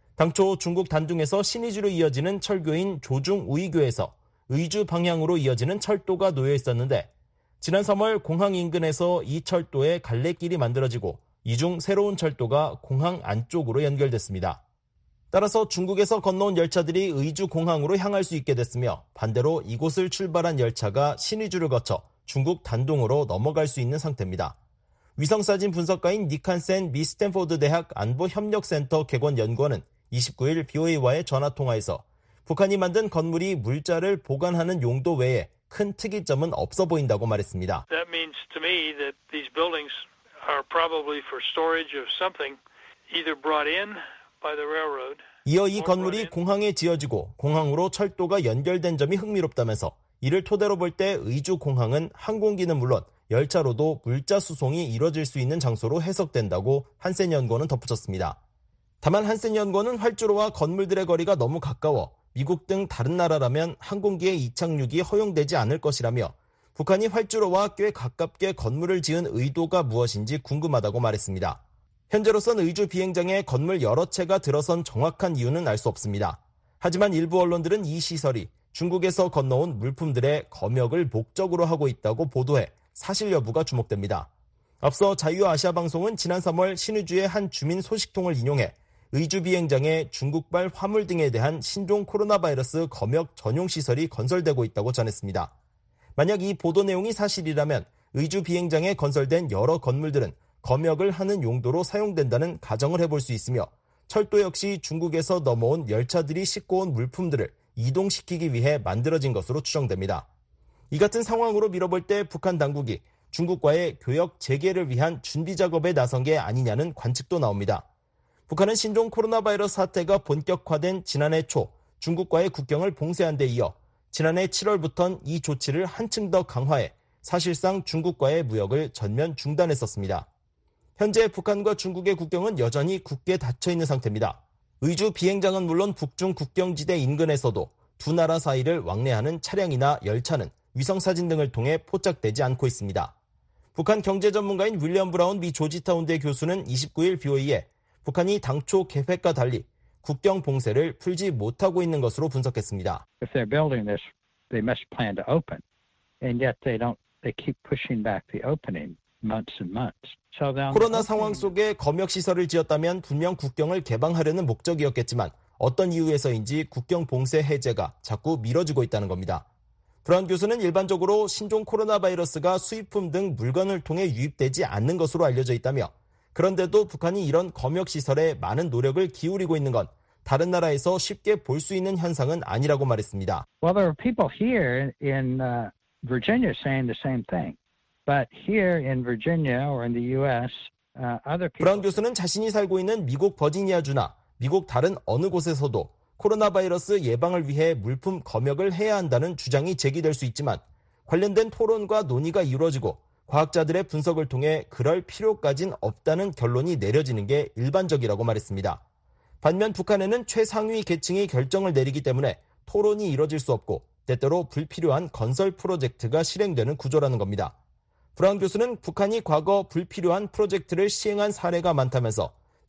당초 중국 단둥에서 신의주로 이어지는 철교인 조중우이교에서 의주 방향으로 이어지는 철도가 놓여 있었는데 지난 3월 공항 인근에서 이 철도에 갈래길이 만들어지고 이 중 새로운 철도가 공항 안쪽으로 연결됐습니다. 따라서 중국에서 건너온 열차들이 의주 공항으로 향할 수 있게 됐으며 반대로 이곳을 출발한 열차가 신의주를 거쳐 중국 단둥으로 넘어갈 수 있는 상태입니다. 위성사진 분석가인 니칸센 미 스탠포드 대학 안보협력센터 객원연구원은 29일 BOA와의 전화통화에서 북한이 만든 건물이 물자를 보관하는 용도 외에 큰 특이점은 없어 보인다고 말했습니다. That means to me that these buildings are probably for storage of something either brought in by the railroad. 이어 이 건물이 공항에 지어지고 공항으로 철도가 연결된 점이 흥미롭다면서 이를 토대로 볼 때 의주 공항은 항공기는 물론 열차로도 물자 수송이 이뤄질 수 있는 장소로 해석된다고 한센 연구원은 덧붙였습니다. 다만 한센 연구원은 활주로와 건물들의 거리가 너무 가까워 미국 등 다른 나라라면 항공기의 이착륙이 허용되지 않을 것이라며 북한이 활주로와 꽤 가깝게 건물을 지은 의도가 무엇인지 궁금하다고 말했습니다. 현재로선 의주 비행장에 건물 여러 채가 들어선 정확한 이유는 알 수 없습니다. 하지만 일부 언론들은 이 시설이 중국에서 건너온 물품들의 검역을 목적으로 하고 있다고 보도해 사실 여부가 주목됩니다. 앞서 자유아시아방송은 지난 3월 신의주의 한 주민 소식통을 인용해 의주 비행장에 중국발 화물 등에 대한 신종 코로나 바이러스 검역 전용 시설이 건설되고 있다고 전했습니다. 만약 이 보도 내용이 사실이라면 의주 비행장에 건설된 여러 건물들은 검역을 하는 용도로 사용된다는 가정을 해볼 수 있으며 철도 역시 중국에서 넘어온 열차들이 싣고 온 물품들을 이동시키기 위해 만들어진 것으로 추정됩니다. 이 같은 상황으로 밀어볼 때 북한 당국이 중국과의 교역 재개를 위한 준비 작업에 나선 게 아니냐는 관측도 나옵니다. 북한은 신종 코로나 바이러스 사태가 본격화된 지난해 초 중국과의 국경을 봉쇄한 데 이어 지난해 7월부터는 이 조치를 한층 더 강화해 사실상 중국과의 무역을 전면 중단했었습니다. 현재 북한과 중국의 국경은 여전히 굳게 닫혀 있는 상태입니다. 의주 비행장은 물론 북중 국경지대 인근에서도 두 나라 사이를 왕래하는 차량이나 열차는 위성사진 등을 통해 포착되지 않고 있습니다. 북한 경제 전문가인 윌리엄 브라운 미 조지타운대 교수는 29일 BOA에 북한이 당초 계획과 달리 국경 봉쇄를 풀지 못하고 있는 것으로 분석했습니다. If they're building this, they must plan to open, and yet they keep pushing back the opening months and months. 코로나 상황 속에 검역시설을 지었다면 분명 국경을 개방하려는 목적이었겠지만 어떤 이유에서인지 국경 봉쇄 해제가 자꾸 미뤄지고 있다는 겁니다. 브라운 교수는 일반적으로 신종 코로나 바이러스가 수입품 등 물건을 통해 유입되지 않는 것으로 알려져 있다며 그런데도 북한이 이런 검역시설에 많은 노력을 기울이고 있는 건 다른 나라에서 쉽게 볼 수 있는 현상은 아니라고 말했습니다. Well, there are people here in Virginia saying the same thing. But here in Virginia or in the US, other people... 브라운 교수는 자신이 살고 있는 미국 버지니아주나 미국 다른 어느 곳에서도 코로나 바이러스 예방을 위해 물품 검역을 해야 한다는 주장이 제기될 수 있지만 관련된 토론과 논의가 이루어지고 과학자들의 분석을 통해 그럴 필요까진 없다는 결론이 내려지는 게 일반적이라고 말했습니다. 반면 북한에는 최상위 계층이 결정을 내리기 때문에 토론이 이뤄질 수 없고 때때로 불필요한 건설 프로젝트가 실행되는 구조라는 겁니다. 브라운 교수는 북한이 과거 불필요한 프로젝트를 시행한 사례가 많다면서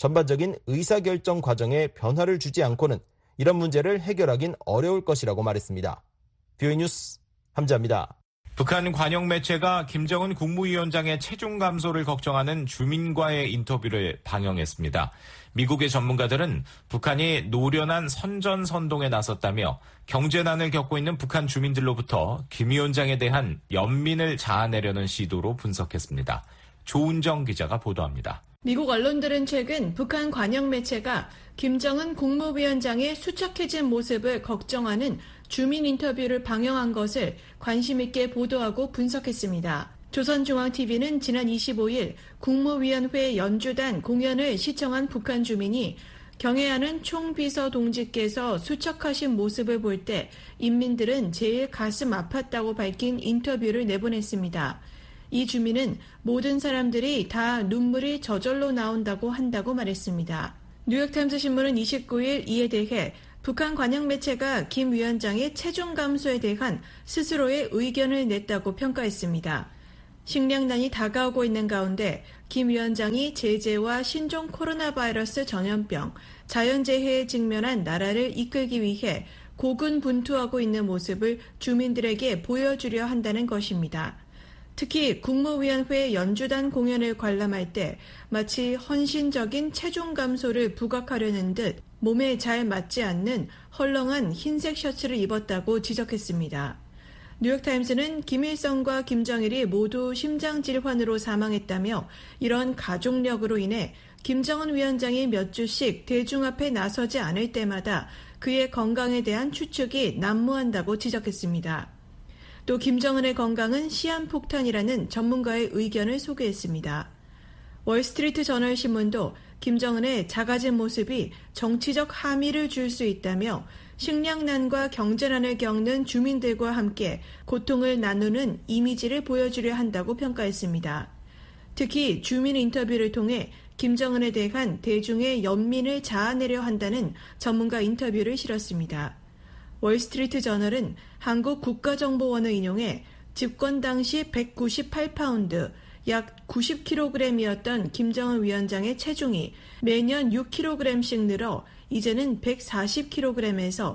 전반적인 의사결정 과정에 변화를 주지 않고는 이런 문제를 해결하긴 어려울 것이라고 말했습니다. VOA 뉴스 함지아입니다. 북한 관영 매체가 김정은 국무위원장의 체중 감소를 걱정하는 주민과의 인터뷰를 방영했습니다. 미국의 전문가들은 북한이 노련한 선전선동에 나섰다며 경제난을 겪고 있는 북한 주민들로부터 김 위원장에 대한 연민을 자아내려는 시도로 분석했습니다. 조은정 기자가 보도합니다. 미국 언론들은 최근 북한 관영 매체가 김정은 국무위원장의 수척해진 모습을 걱정하는 주민 인터뷰를 방영한 것을 관심 있게 보도하고 분석했습니다. 조선중앙TV는 지난 25일 국무위원회 연주단 공연을 시청한 북한 주민이 경애하는 총비서 동지께서 수척하신 모습을 볼 때 인민들은 제일 가슴 아팠다고 밝힌 인터뷰를 내보냈습니다. 이 주민은 모든 사람들이 다 눈물이 저절로 나온다고 한다고 말했습니다. 뉴욕타임스 신문은 29일 이에 대해 북한 관영 매체가 김 위원장의 체중 감소에 대한 스스로의 의견을 냈다고 평가했습니다. 식량난이 다가오고 있는 가운데 김 위원장이 제재와 신종 코로나 바이러스 전염병, 자연재해에 직면한 나라를 이끌기 위해 고군분투하고 있는 모습을 주민들에게 보여주려 한다는 것입니다. 특히 국무위원회 연주단 공연을 관람할 때 마치 헌신적인 체중 감소를 부각하려는 듯 몸에 잘 맞지 않는 헐렁한 흰색 셔츠를 입었다고 지적했습니다. 뉴욕타임스는 김일성과 김정일이 모두 심장질환으로 사망했다며 이런 가족력으로 인해 김정은 위원장이 몇 주씩 대중 앞에 나서지 않을 때마다 그의 건강에 대한 추측이 난무한다고 지적했습니다. 또 김정은의 건강은 시한폭탄이라는 전문가의 의견을 소개했습니다. 월스트리트 저널 신문도 김정은의 작아진 모습이 정치적 함의를 줄 수 있다며 식량난과 경제난을 겪는 주민들과 함께 고통을 나누는 이미지를 보여주려 한다고 평가했습니다. 특히 주민 인터뷰를 통해 김정은에 대한 대중의 연민을 자아내려 한다는 전문가 인터뷰를 실었습니다. 월스트리트 저널은 한국 국가정보원을 인용해 집권 당시 198파운드, 약 90kg이었던 김정은 위원장의 체중이 매년 6kg씩 늘어 이제는 140kg에서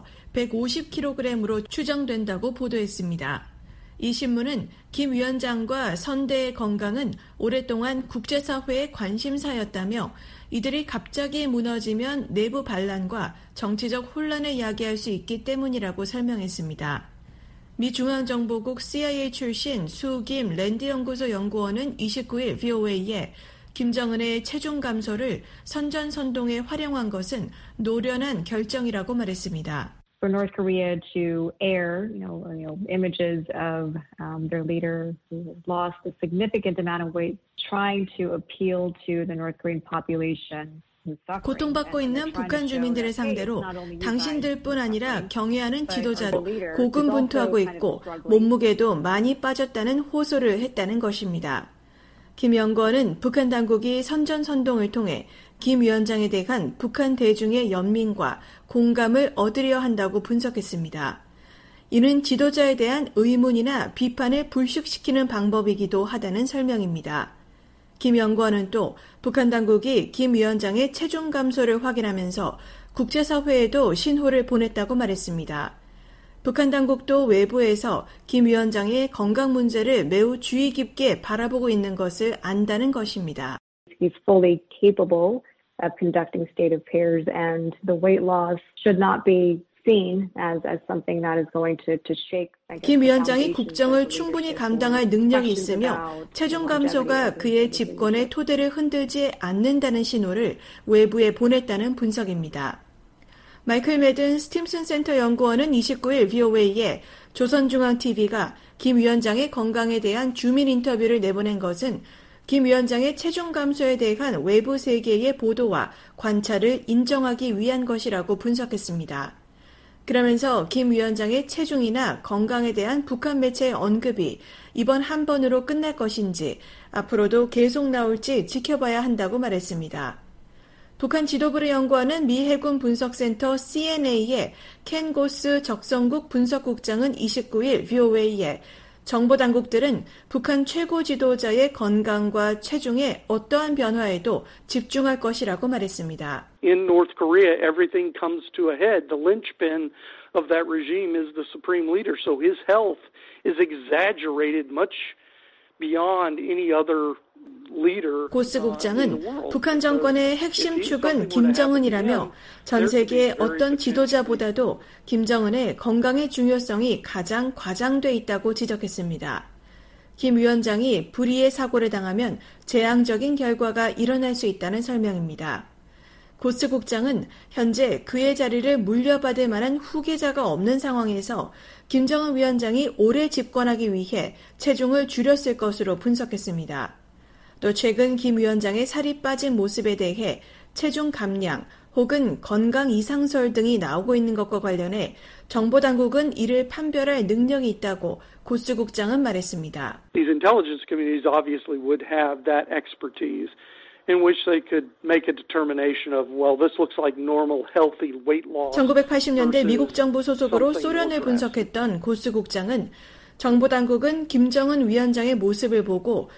150kg으로 추정된다고 보도했습니다. 이 신문은 김 위원장과 선대의 건강은 오랫동안 국제사회의 관심사였다며 이들이 갑자기 무너지면 내부 반란과 정치적 혼란을 야기할 수 있기 때문이라고 설명했습니다. 미 중앙정보국 CIA 출신 수김 랜드연구소 연구원은 29일 VOA에 김정은의 체중 감소를 선전선동에 활용한 것은 노련한 결정이라고 말했습니다. For North Korea to air, images of their leader who has lost a significant amount of weight, trying to appeal to the North Korean population. 고통받고 있는 북한 주민들을 상대로 당신들뿐 아니라 경애하는 지도자도 고군분투하고 있고 몸무게도 많이 빠졌다는 호소를 했다는 것입니다. 김 연구원은 북한 당국이 선전선동을 통해 김 위원장에 대한 북한 대중의 연민과 공감을 얻으려 한다고 분석했습니다. 이는 지도자에 대한 의문이나 비판을 불식시키는 방법이기도 하다는 설명입니다. 김 연구원은 또 북한 당국이 김 위원장의 체중 감소를 확인하면서 국제사회에도 신호를 보냈다고 말했습니다. 북한 당국도 외부에서 김 위원장의 건강 문제를 매우 주의 깊게 바라보고 있는 것을 안다는 것입니다. He's fully capable of conducting state affairs and the weight loss should not be seen as something that is going to shake. 김 위원장이 국정을 충분히 감당할 능력이 있으며 체중 감소가 그의 집권의 토대를 흔들지 않는다는 신호를 외부에 보냈다는 분석입니다. 마이클 매든 스팀슨 센터 연구원은 29일 VOA에 조선중앙TV가 김 위원장의 건강에 대한 주민 인터뷰를 내보낸 것은 김 위원장의 체중 감소에 대한 외부 세계의 보도와 관찰을 인정하기 위한 것이라고 분석했습니다. 그러면서 김 위원장의 체중이나 건강에 대한 북한 매체의 언급이 이번 한 번으로 끝날 것인지 앞으로도 계속 나올지 지켜봐야 한다고 말했습니다. 북한 지도부를 연구하는 미 해군 분석센터 CNA의 켄 고스 적성국 분석국장은 29일 VOA에 정보 당국들은 북한 최고 지도자의 건강과 체중에 어떠한 변화에도 집중할 것이라고 말했습니다. In North Korea, everything comes to a head. The linchpin of that regime is the supreme leader. So his health is exaggerated much beyond any other leader. 고스 국장은 북한 정권의 핵심 축은 김정은이라며 전 세계 어떤 지도자보다도 김정은의 건강의 중요성이 가장 과장돼 있다고 지적했습니다. 김 위원장이 불의의 사고를 당하면 재앙적인 결과가 일어날 수 있다는 설명입니다. 고스 국장은 현재 그의 자리를 물려받을 만한 후계자가 없는 상황에서 김정은 위원장이 오래 집권하기 위해 체중을 줄였을 것으로 분석했습니다. 또 최근 김 위원장의 살이 빠진 모습에 대해 체중 감량 혹은 건강 이상설 등이 나오고 있는 것과 관련해 정보당국은 이를 판별할 능력이 있다고 고스 국장은 말했습니다. These intelligence communities obviously would have that expertise in which they could make a determination of, well, this looks like normal, healthy weight loss. 1980년대 미국 정부 소속으로 소련을 분석했던 고스 국장은 정보당국은 김정은 위원장의 모습을 보고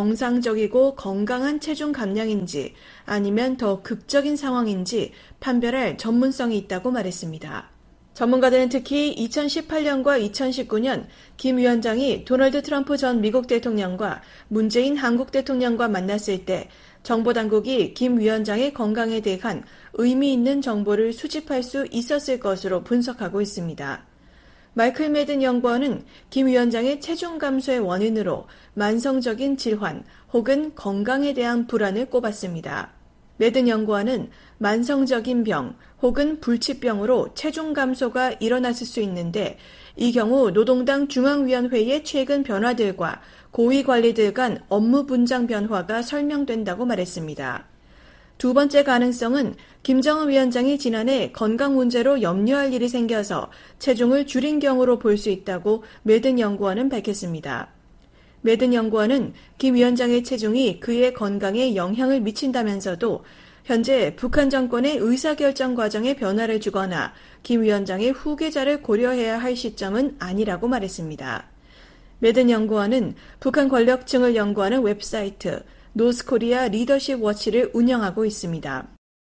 정상적이고 건강한 체중 감량인지 아니면 더 극적인 상황인지 판별할 전문성이 있다고 말했습니다. 전문가들은 특히 2018년과 2019년 김 위원장이 도널드 트럼프 전 미국 대통령과 문재인 한국 대통령과 만났을 때 정보당국이 김 위원장의 건강에 대한 의미 있는 정보를 수집할 수 있었을 것으로 분석하고 있습니다. 마이클 매든 연구원은 김 위원장의 체중 감소의 원인으로 만성적인 질환 혹은 건강에 대한 불안을 꼽았습니다. 매든 연구원은 만성적인 병 혹은 불치병으로 체중 감소가 일어났을 수 있는데 이 경우 노동당 중앙위원회의 최근 변화들과 고위 관리들 간 업무 분장 변화가 설명된다고 말했습니다. 두 번째 가능성은 김정은 위원장이 지난해 건강 문제로 염려할 일이 생겨서 체중을 줄인 경우로 볼 수 있다고 매든 연구원은 밝혔습니다. 매든 연구원은 김 위원장의 체중이 그의 건강에 영향을 미친다면서도 현재 북한 정권의 의사결정 과정에 변화를 주거나 김 위원장의 후계자를 고려해야 할 시점은 아니라고 말했습니다. 매든 연구원은 북한 권력층을 연구하는 웹사이트 노스코리아 리더십 워치를 운영하고 있습니다.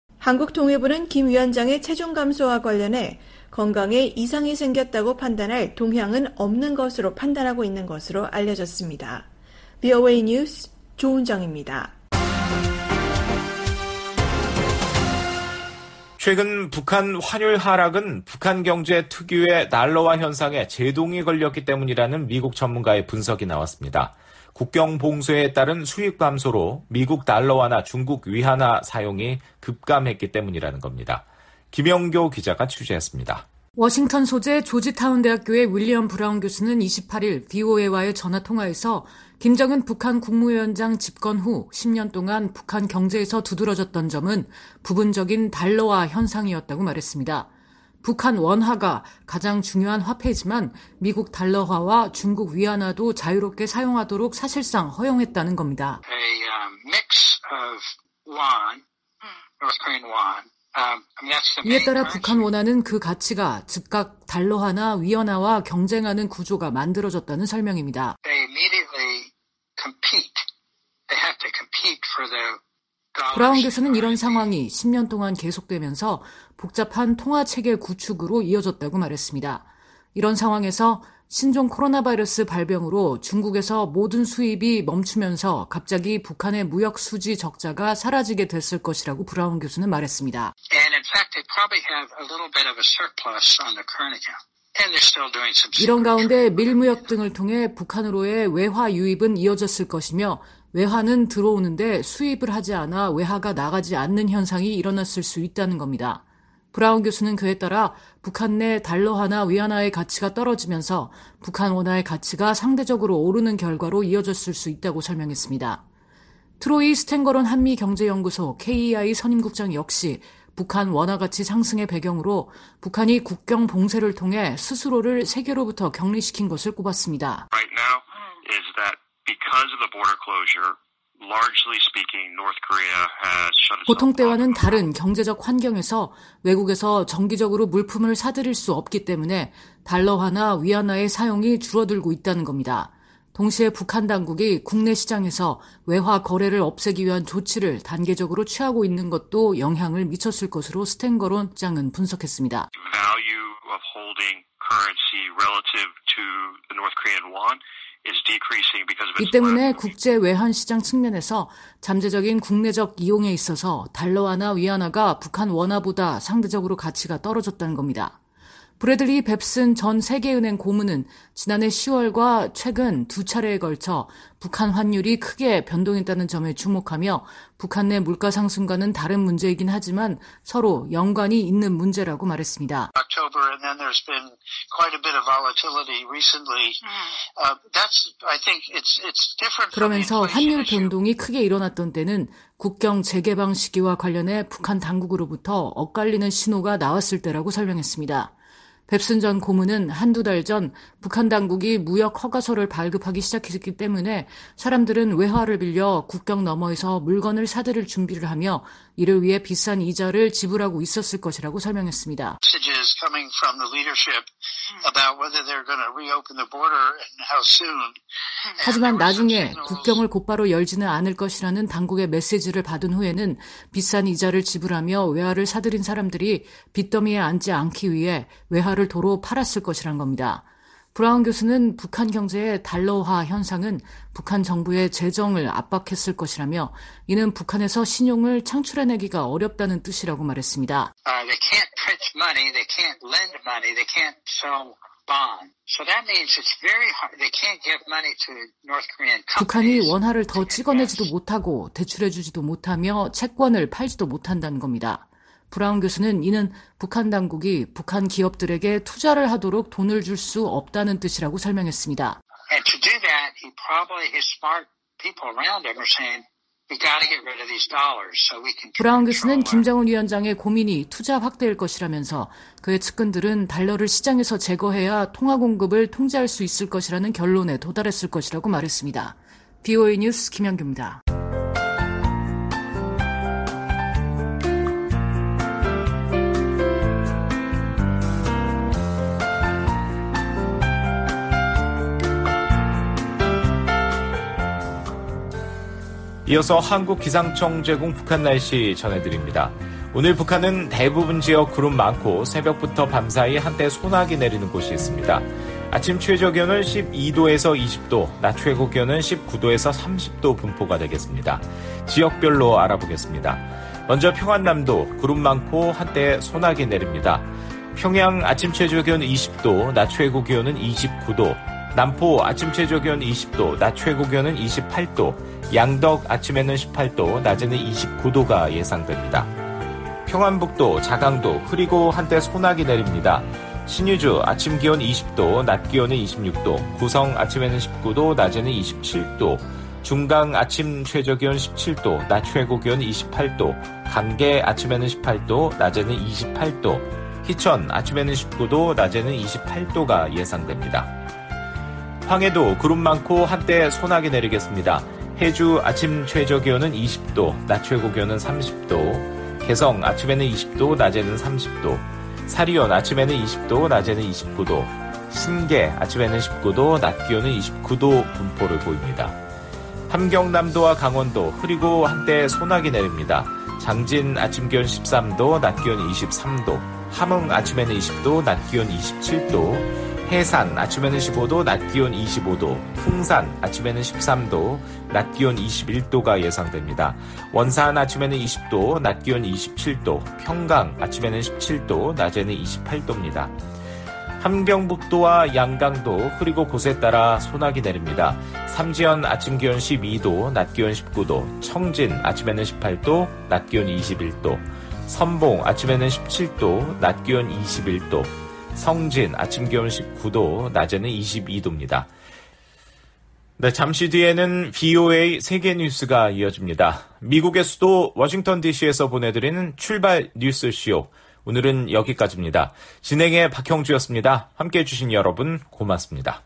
한국통일부는 김 위원장의 체중 감소와 관련해 건강에 이상이 생겼다고 판단할 동향은 없는 것으로 판단하고 있는 것으로 알려졌습니다. VOA 뉴스 조은정입니다. 최근 북한 환율 하락은 북한 경제 특유의 달러화 현상에 제동이 걸렸기 때문이라는 미국 전문가의 분석이 나왔습니다. 국경 봉쇄에 따른 수입 감소로 미국 달러화나 중국 위안화 사용이 급감했기 때문이라는 겁니다. 김영교 기자가 취재했습니다. 워싱턴 소재 조지타운 대학교의 윌리엄 브라운 교수는 28일 VOA와의 전화 통화에서 김정은 북한 국무위원장 집권 후 10년 동안 북한 경제에서 두드러졌던 점은 부분적인 달러화 현상이었다고 말했습니다. 북한 원화가 가장 중요한 화폐지만 미국 달러화와 중국 위안화도 자유롭게 사용하도록 사실상 허용했다는 겁니다. A mix of won, North Korean won. 이에 따라 북한 원화는 그 가치가 즉각 달러화나 위안화와 경쟁하는 구조가 만들어졌다는 설명입니다. 브라운 교수는 이런 상황이 10년 동안 계속되면서 복잡한 통화체계 구축으로 이어졌다고 말했습니다. 이런 상황에서 신종 코로나 바이러스 발병으로 중국에서 모든 수입이 멈추면서 갑자기 북한의 무역 수지 적자가 사라지게 됐을 것이라고 브라운 교수는 말했습니다. 이런 가운데 밀무역 등을 통해 북한으로의 외화 유입은 이어졌을 것이며 외화는 들어오는데 수입을 하지 않아 외화가 나가지 않는 현상이 일어났을 수 있다는 겁니다. 브라운 교수는 그에 따라 북한 내 달러화나 위안화의 가치가 떨어지면서 북한 원화의 가치가 상대적으로 오르는 결과로 이어졌을 수 있다고 설명했습니다. 트로이 스탠거론 한미경제연구소 KEI 선임국장 역시 북한 원화 가치 상승의 배경으로 북한이 국경 봉쇄를 통해 스스로를 세계로부터 격리시킨 것을 꼽았습니다. Right now is that because of the border closure, largely speaking, North Korea has shut itself 보통 때와는 다른 경제적 환경에서 외국에서 정기적으로 물품을 사들일 수 없기 때문에 달러화나 위안화의 사용이 줄어들고 있다는 겁니다. 동시에 북한 당국이 국내 시장에서 외화 거래를 없애기 위한 조치를 단계적으로 취하고 있는 것도 영향을 미쳤을 것으로 스탠거론 장은 분석했습니다. Value of holding currency relative to the North Korean won is decreasing because of its 이 때문에 국제 외환 시장 측면에서 잠재적인 국내적 이용에 있어서 달러화나 위안화가 북한 원화보다 상대적으로 가치가 떨어졌다는 겁니다. 브래들리 뱁슨 전 세계은행 고문은 지난해 10월과 최근 두 차례에 걸쳐 북한 환율이 크게 변동했다는 점에 주목하며 북한 내 물가 상승과는 다른 문제이긴 하지만 서로 연관이 있는 문제라고 말했습니다. October and then there's been quite a bit of volatility recently. I think it's different. 그러면서 환율 변동이 크게 일어났던 때는 국경 재개방 시기와 관련해 북한 당국으로부터 엇갈리는 신호가 나왔을 때라고 설명했습니다. 뱁슨 전 고문은 한두 달 전 북한 당국이 무역 허가서를 발급하기 시작했기 때문에 사람들은 외화를 빌려 국경 너머에서 물건을 사들일 준비를 하며 이를 위해 비싼 이자를 지불하고 있었을 것이라고 설명했습니다. 하지만 나중에 국경을 곧바로 열지는 않을 것이라는 당국의 메시지를 받은 후에는 비싼 이자를 지불하며 외화를 사들인 사람들이 빚더미에 앉지 않기 위해 외화를 도로 팔았을 것이란 겁니다. 브라운 교수는 북한 경제의 달러화 현상은 북한 정부의 재정을 압박했을 것이라며 이는 북한에서 신용을 창출해내기가 어렵다는 뜻이라고 말했습니다. They can't print money, they can't lend money, they can't sell bonds. So that means it's very hard. They can't give money to North Korean companies. 북한이 원화를 더 찍어내지도 못하고 대출해주지도 못하며 채권을 팔지도 못한다는 겁니다. 브라운 교수는 이는 북한 당국이 북한 기업들에게 투자를 하도록 돈을 줄 수 없다는 뜻이라고 설명했습니다. And to do that, his smart people around him are saying, we got to get rid of these dollars so we can. 브라운 교수는 김정은 위원장의 고민이 투자 확대일 것이라면서 그의 측근들은 달러를 시장에서 제거해야 통화 공급을 통제할 수 있을 것이라는 결론에 도달했을 것이라고 말했습니다. BOA 뉴스 김현규입니다. 이어서 한국기상청 제공 북한 날씨 전해드립니다. 오늘 북한은 대부분 지역 구름 많고 새벽부터 밤사이 한때 소나기 내리는 곳이 있습니다. 아침 최저기온은 12도에서 20도, 낮 최고기온은 19도에서 30도 분포가 되겠습니다. 지역별로 알아보겠습니다. 먼저 평안남도 구름 많고 한때 소나기 내립니다. 평양 아침 최저기온 20도, 낮 최고기온은 29도, 남포 아침 최저기온 20도, 낮 최고기온은 28도, 양덕 아침에는 18도, 낮에는 29도가 예상됩니다. 평안북도, 자강도 흐리고 한때 소나기 내립니다. 신의주 아침 기온 20도, 낮 기온은 26도, 구성 아침에는 19도, 낮에는 27도, 중강 아침 최저기온 17도, 낮 최고기온 28도, 간계 아침에는 18도, 낮에는 28도, 희천 아침에는 19도, 낮에는 28도가 예상됩니다. 황해도 구름 많고 한때 소나기 내리겠습니다. 해주 아침 최저기온은 20도, 낮 최고기온은 30도, 개성 아침에는 20도, 낮에는 30도, 사리온 아침에는 20도, 낮에는 29도, 신계 아침에는 19도, 낮 기온은 29도 분포를 보입니다. 함경남도와 강원도 흐리고 한때 소나기 내립니다. 장진 아침 기온 13도, 낮 기온 23도, 함흥 아침에는 20도, 낮 기온 27도, 해산 아침에는 15도, 낮 기온 25도, 풍산 아침에는 13도, 낮 기온 21도가 예상됩니다. 원산 아침에는 20도, 낮 기온 27도, 평강 아침에는 17도, 낮에는 28도입니다. 함경북도와 양강도 흐리고 곳에 따라 소나기 내립니다. 삼지연 아침 기온 12도, 낮 기온 19도, 청진 아침에는 18도, 낮 기온 21도, 선봉 아침에는 17도, 낮 기온 21도, 성진 아침 기온 19도, 낮에는 22도입니다. 네, 잠시 뒤에는 BOA 세계 뉴스가 이어집니다. 미국의 수도 워싱턴 DC에서 보내드리는 출발 뉴스쇼. 오늘은 여기까지입니다. 진행의 박형주였습니다. 함께해 주신 여러분 고맙습니다.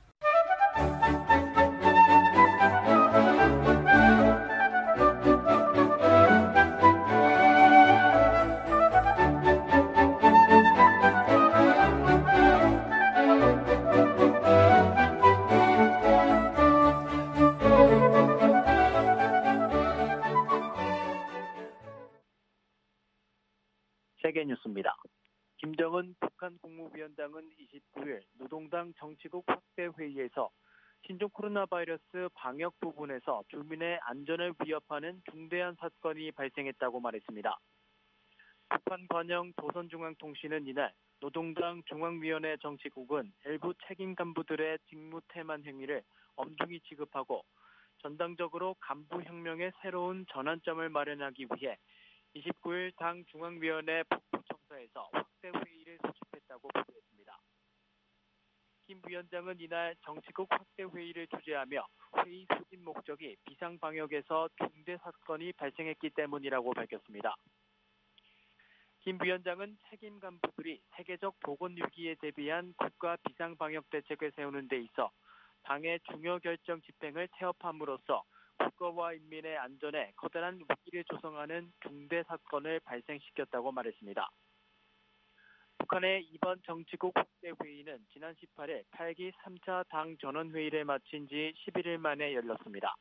세계뉴스입니다. 김정은 북한 국무위원장은 29일 노동당 정치국 확대 회의에서 신종 코로나 바이러스 방역 부분에서 주민의 안전을 위협하는 중대한 사건이 발생했다고 말했습니다. 북한 관영 조선중앙통신은 이날 노동당 중앙위원회 정치국은 일부 책임 간부들의 직무 태만 행위를 엄중히 취급하고 전당적으로 간부혁명의 새로운 전환점을 마련하기 위해 29일 당 중앙위원회 북부청사에서 확대 회의를 소집했다고 보도했습니다. 김 위원장은 이날 정치국 확대 회의를 주재하며 회의 소집 목적이 비상방역에서 중대 사건이 발생했기 때문이라고 밝혔습니다. 김 위원장은 책임 간부들이 세계적 보건위기에 대비한 국가 비상방역 대책을 세우는 데 있어 당의 중요 결정 집행을 태업함으로써 국가와 인민의 안전에 커다란 위기를 조성하는 중대 사건을 발생시켰다고 말했습니다. 북한의 이번 정치국 확대 회의는 지난 18일 8기 3차 당 전원회의를 마친 지 11일 만에 열렸습니다.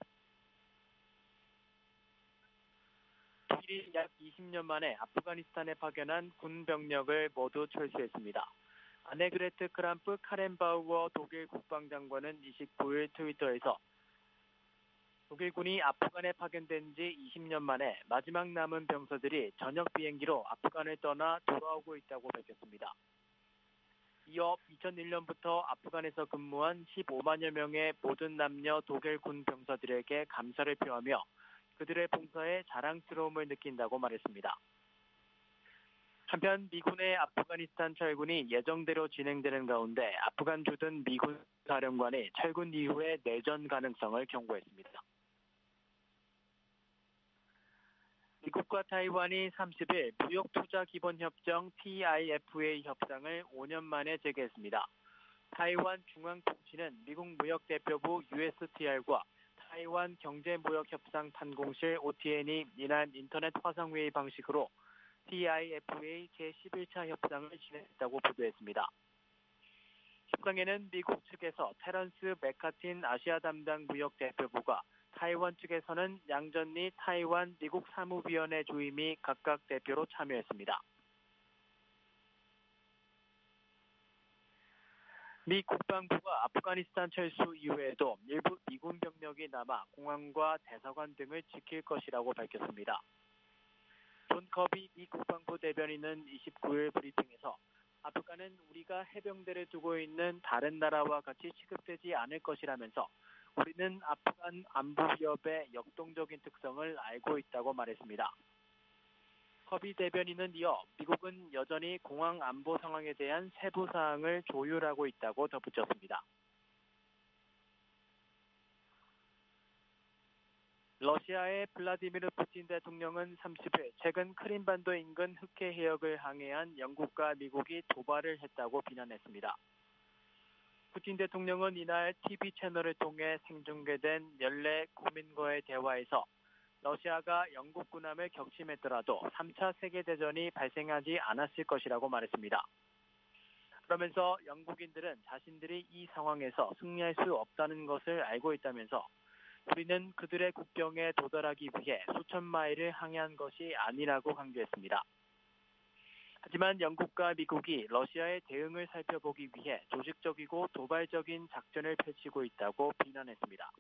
독일이 약 20년 만에 아프가니스탄에 파견한 군 병력을 모두 철수했습니다. 아네그레트 크람프 카렌바우어 독일 국방장관은 29일 트위터에서 독일군이 아프간에 파견된 지 20년 만에 마지막 남은 병사들이 저녁 비행기로 아프간을 떠나 돌아오고 있다고 밝혔습니다. 이어 2001년부터 아프간에서 근무한 15만여 명의 모든 남녀 독일 군 병사들에게 감사를 표하며 그들의 봉사에 자랑스러움을 느낀다고 말했습니다. 한편 미군의 아프가니스탄 철군이 예정대로 진행되는 가운데 아프간 주둔 미군 사령관이 철군 이후의 내전 가능성을 경고했습니다. 미국과 타이완이 30일 무역투자기본협정 TIFA 협상을 5년 만에 재개했습니다. 타이완 중앙통신은 미국 무역대표부 USTR과 타이완 경제무역협상 판공실 OTN이 이날 인터넷 화상회의 방식으로 TIFA 제11차 협상을 진행했다고 보도했습니다. 협상에는 미국 측에서 테런스 맥카틴 아시아 담당 무역대표부가 타이완 측에서는 양전리 타이완 미국 사무위원회 주임이 각각 대표로 참여했습니다. 미 국방부가 아프가니스탄 철수 이후에도 일부 미군 병력이 남아 공항과 대사관 등을 지킬 것이라고 밝혔습니다. 존 커비 미 국방부 대변인은 29일 브리핑에서 아프간은 우리가 해병대를 두고 있는 다른 나라와 같이 취급되지 않을 것이라면서 우리는 아프간 안보 위협의 역동적인 특성을 알고 있다고 말했습니다. 커비 대변인은 이어 미국은 여전히 공항 안보 상황에 대한 세부 사항을 조율하고 있다고 덧붙였습니다. 러시아의 블라디미르 푸틴 대통령은 30일 최근 크림반도 인근 흑해 해역을 항해한 영국과 미국이 도발을 했다고 비난했습니다. 푸틴 대통령은 이날 TV 채널을 통해 생중계된 연례 국민과의 대화에서 러시아가 영국 군함을 격침했더라도 3차 세계대전이 발생하지 않았을 것이라고 말했습니다. 그러면서 영국인들은 자신들이 이 상황에서 승리할 수 없다는 것을 알고 있다면서 우리는 그들의 국경에 도달하기 위해 수천 마일을 항해한 것이 아니라고 강조했습니다. 하지만 영국과 미국이 러시아의 대응을 살펴보기 위해 조직적이고 도발적인 작전을 펼치고 있다고 비난했습니다.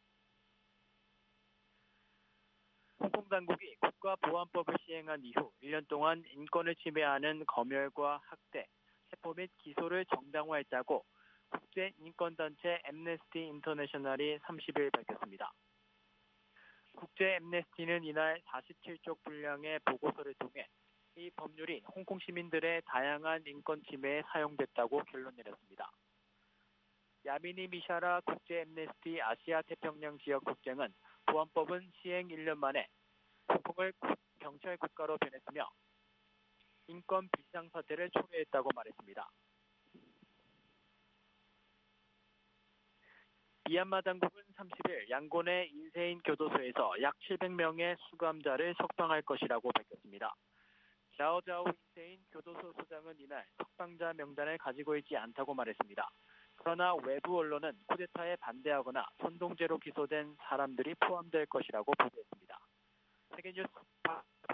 홍콩 당국이 국가보안법을 시행한 이후 1년 동안 인권을 침해하는 검열과 학대, 체포 및 기소를 정당화했다고 국제인권단체 앰네스티 인터내셔널이 30일 밝혔습니다. 국제 앰네스티는 이날 47쪽 분량의 보고서를 통해 이 법률이 홍콩 시민들의 다양한 인권 침해에 사용됐다고 결론 내렸습니다. 야미니 미샤라 국제 앰네스티 아시아 태평양 지역 국장은 보안법은 시행 1년 만에 홍콩을 경찰 국가로 변했으며 인권 비상사태를 초래했다고 말했습니다. 미얀마 당국은 30일 양곤의 인세인 교도소에서 약 700명의 수감자를 석방할 것이라고 밝혔습니다. 자오자오 인세인 교도소 소장은 이날 석방자 명단을 가지고 있지 않다고 말했습니다. 그러나 외부 언론은 쿠데타에 반대하거나 선동죄로 기소된 사람들이 포함될 것이라고 보도했습니다. 세계뉴스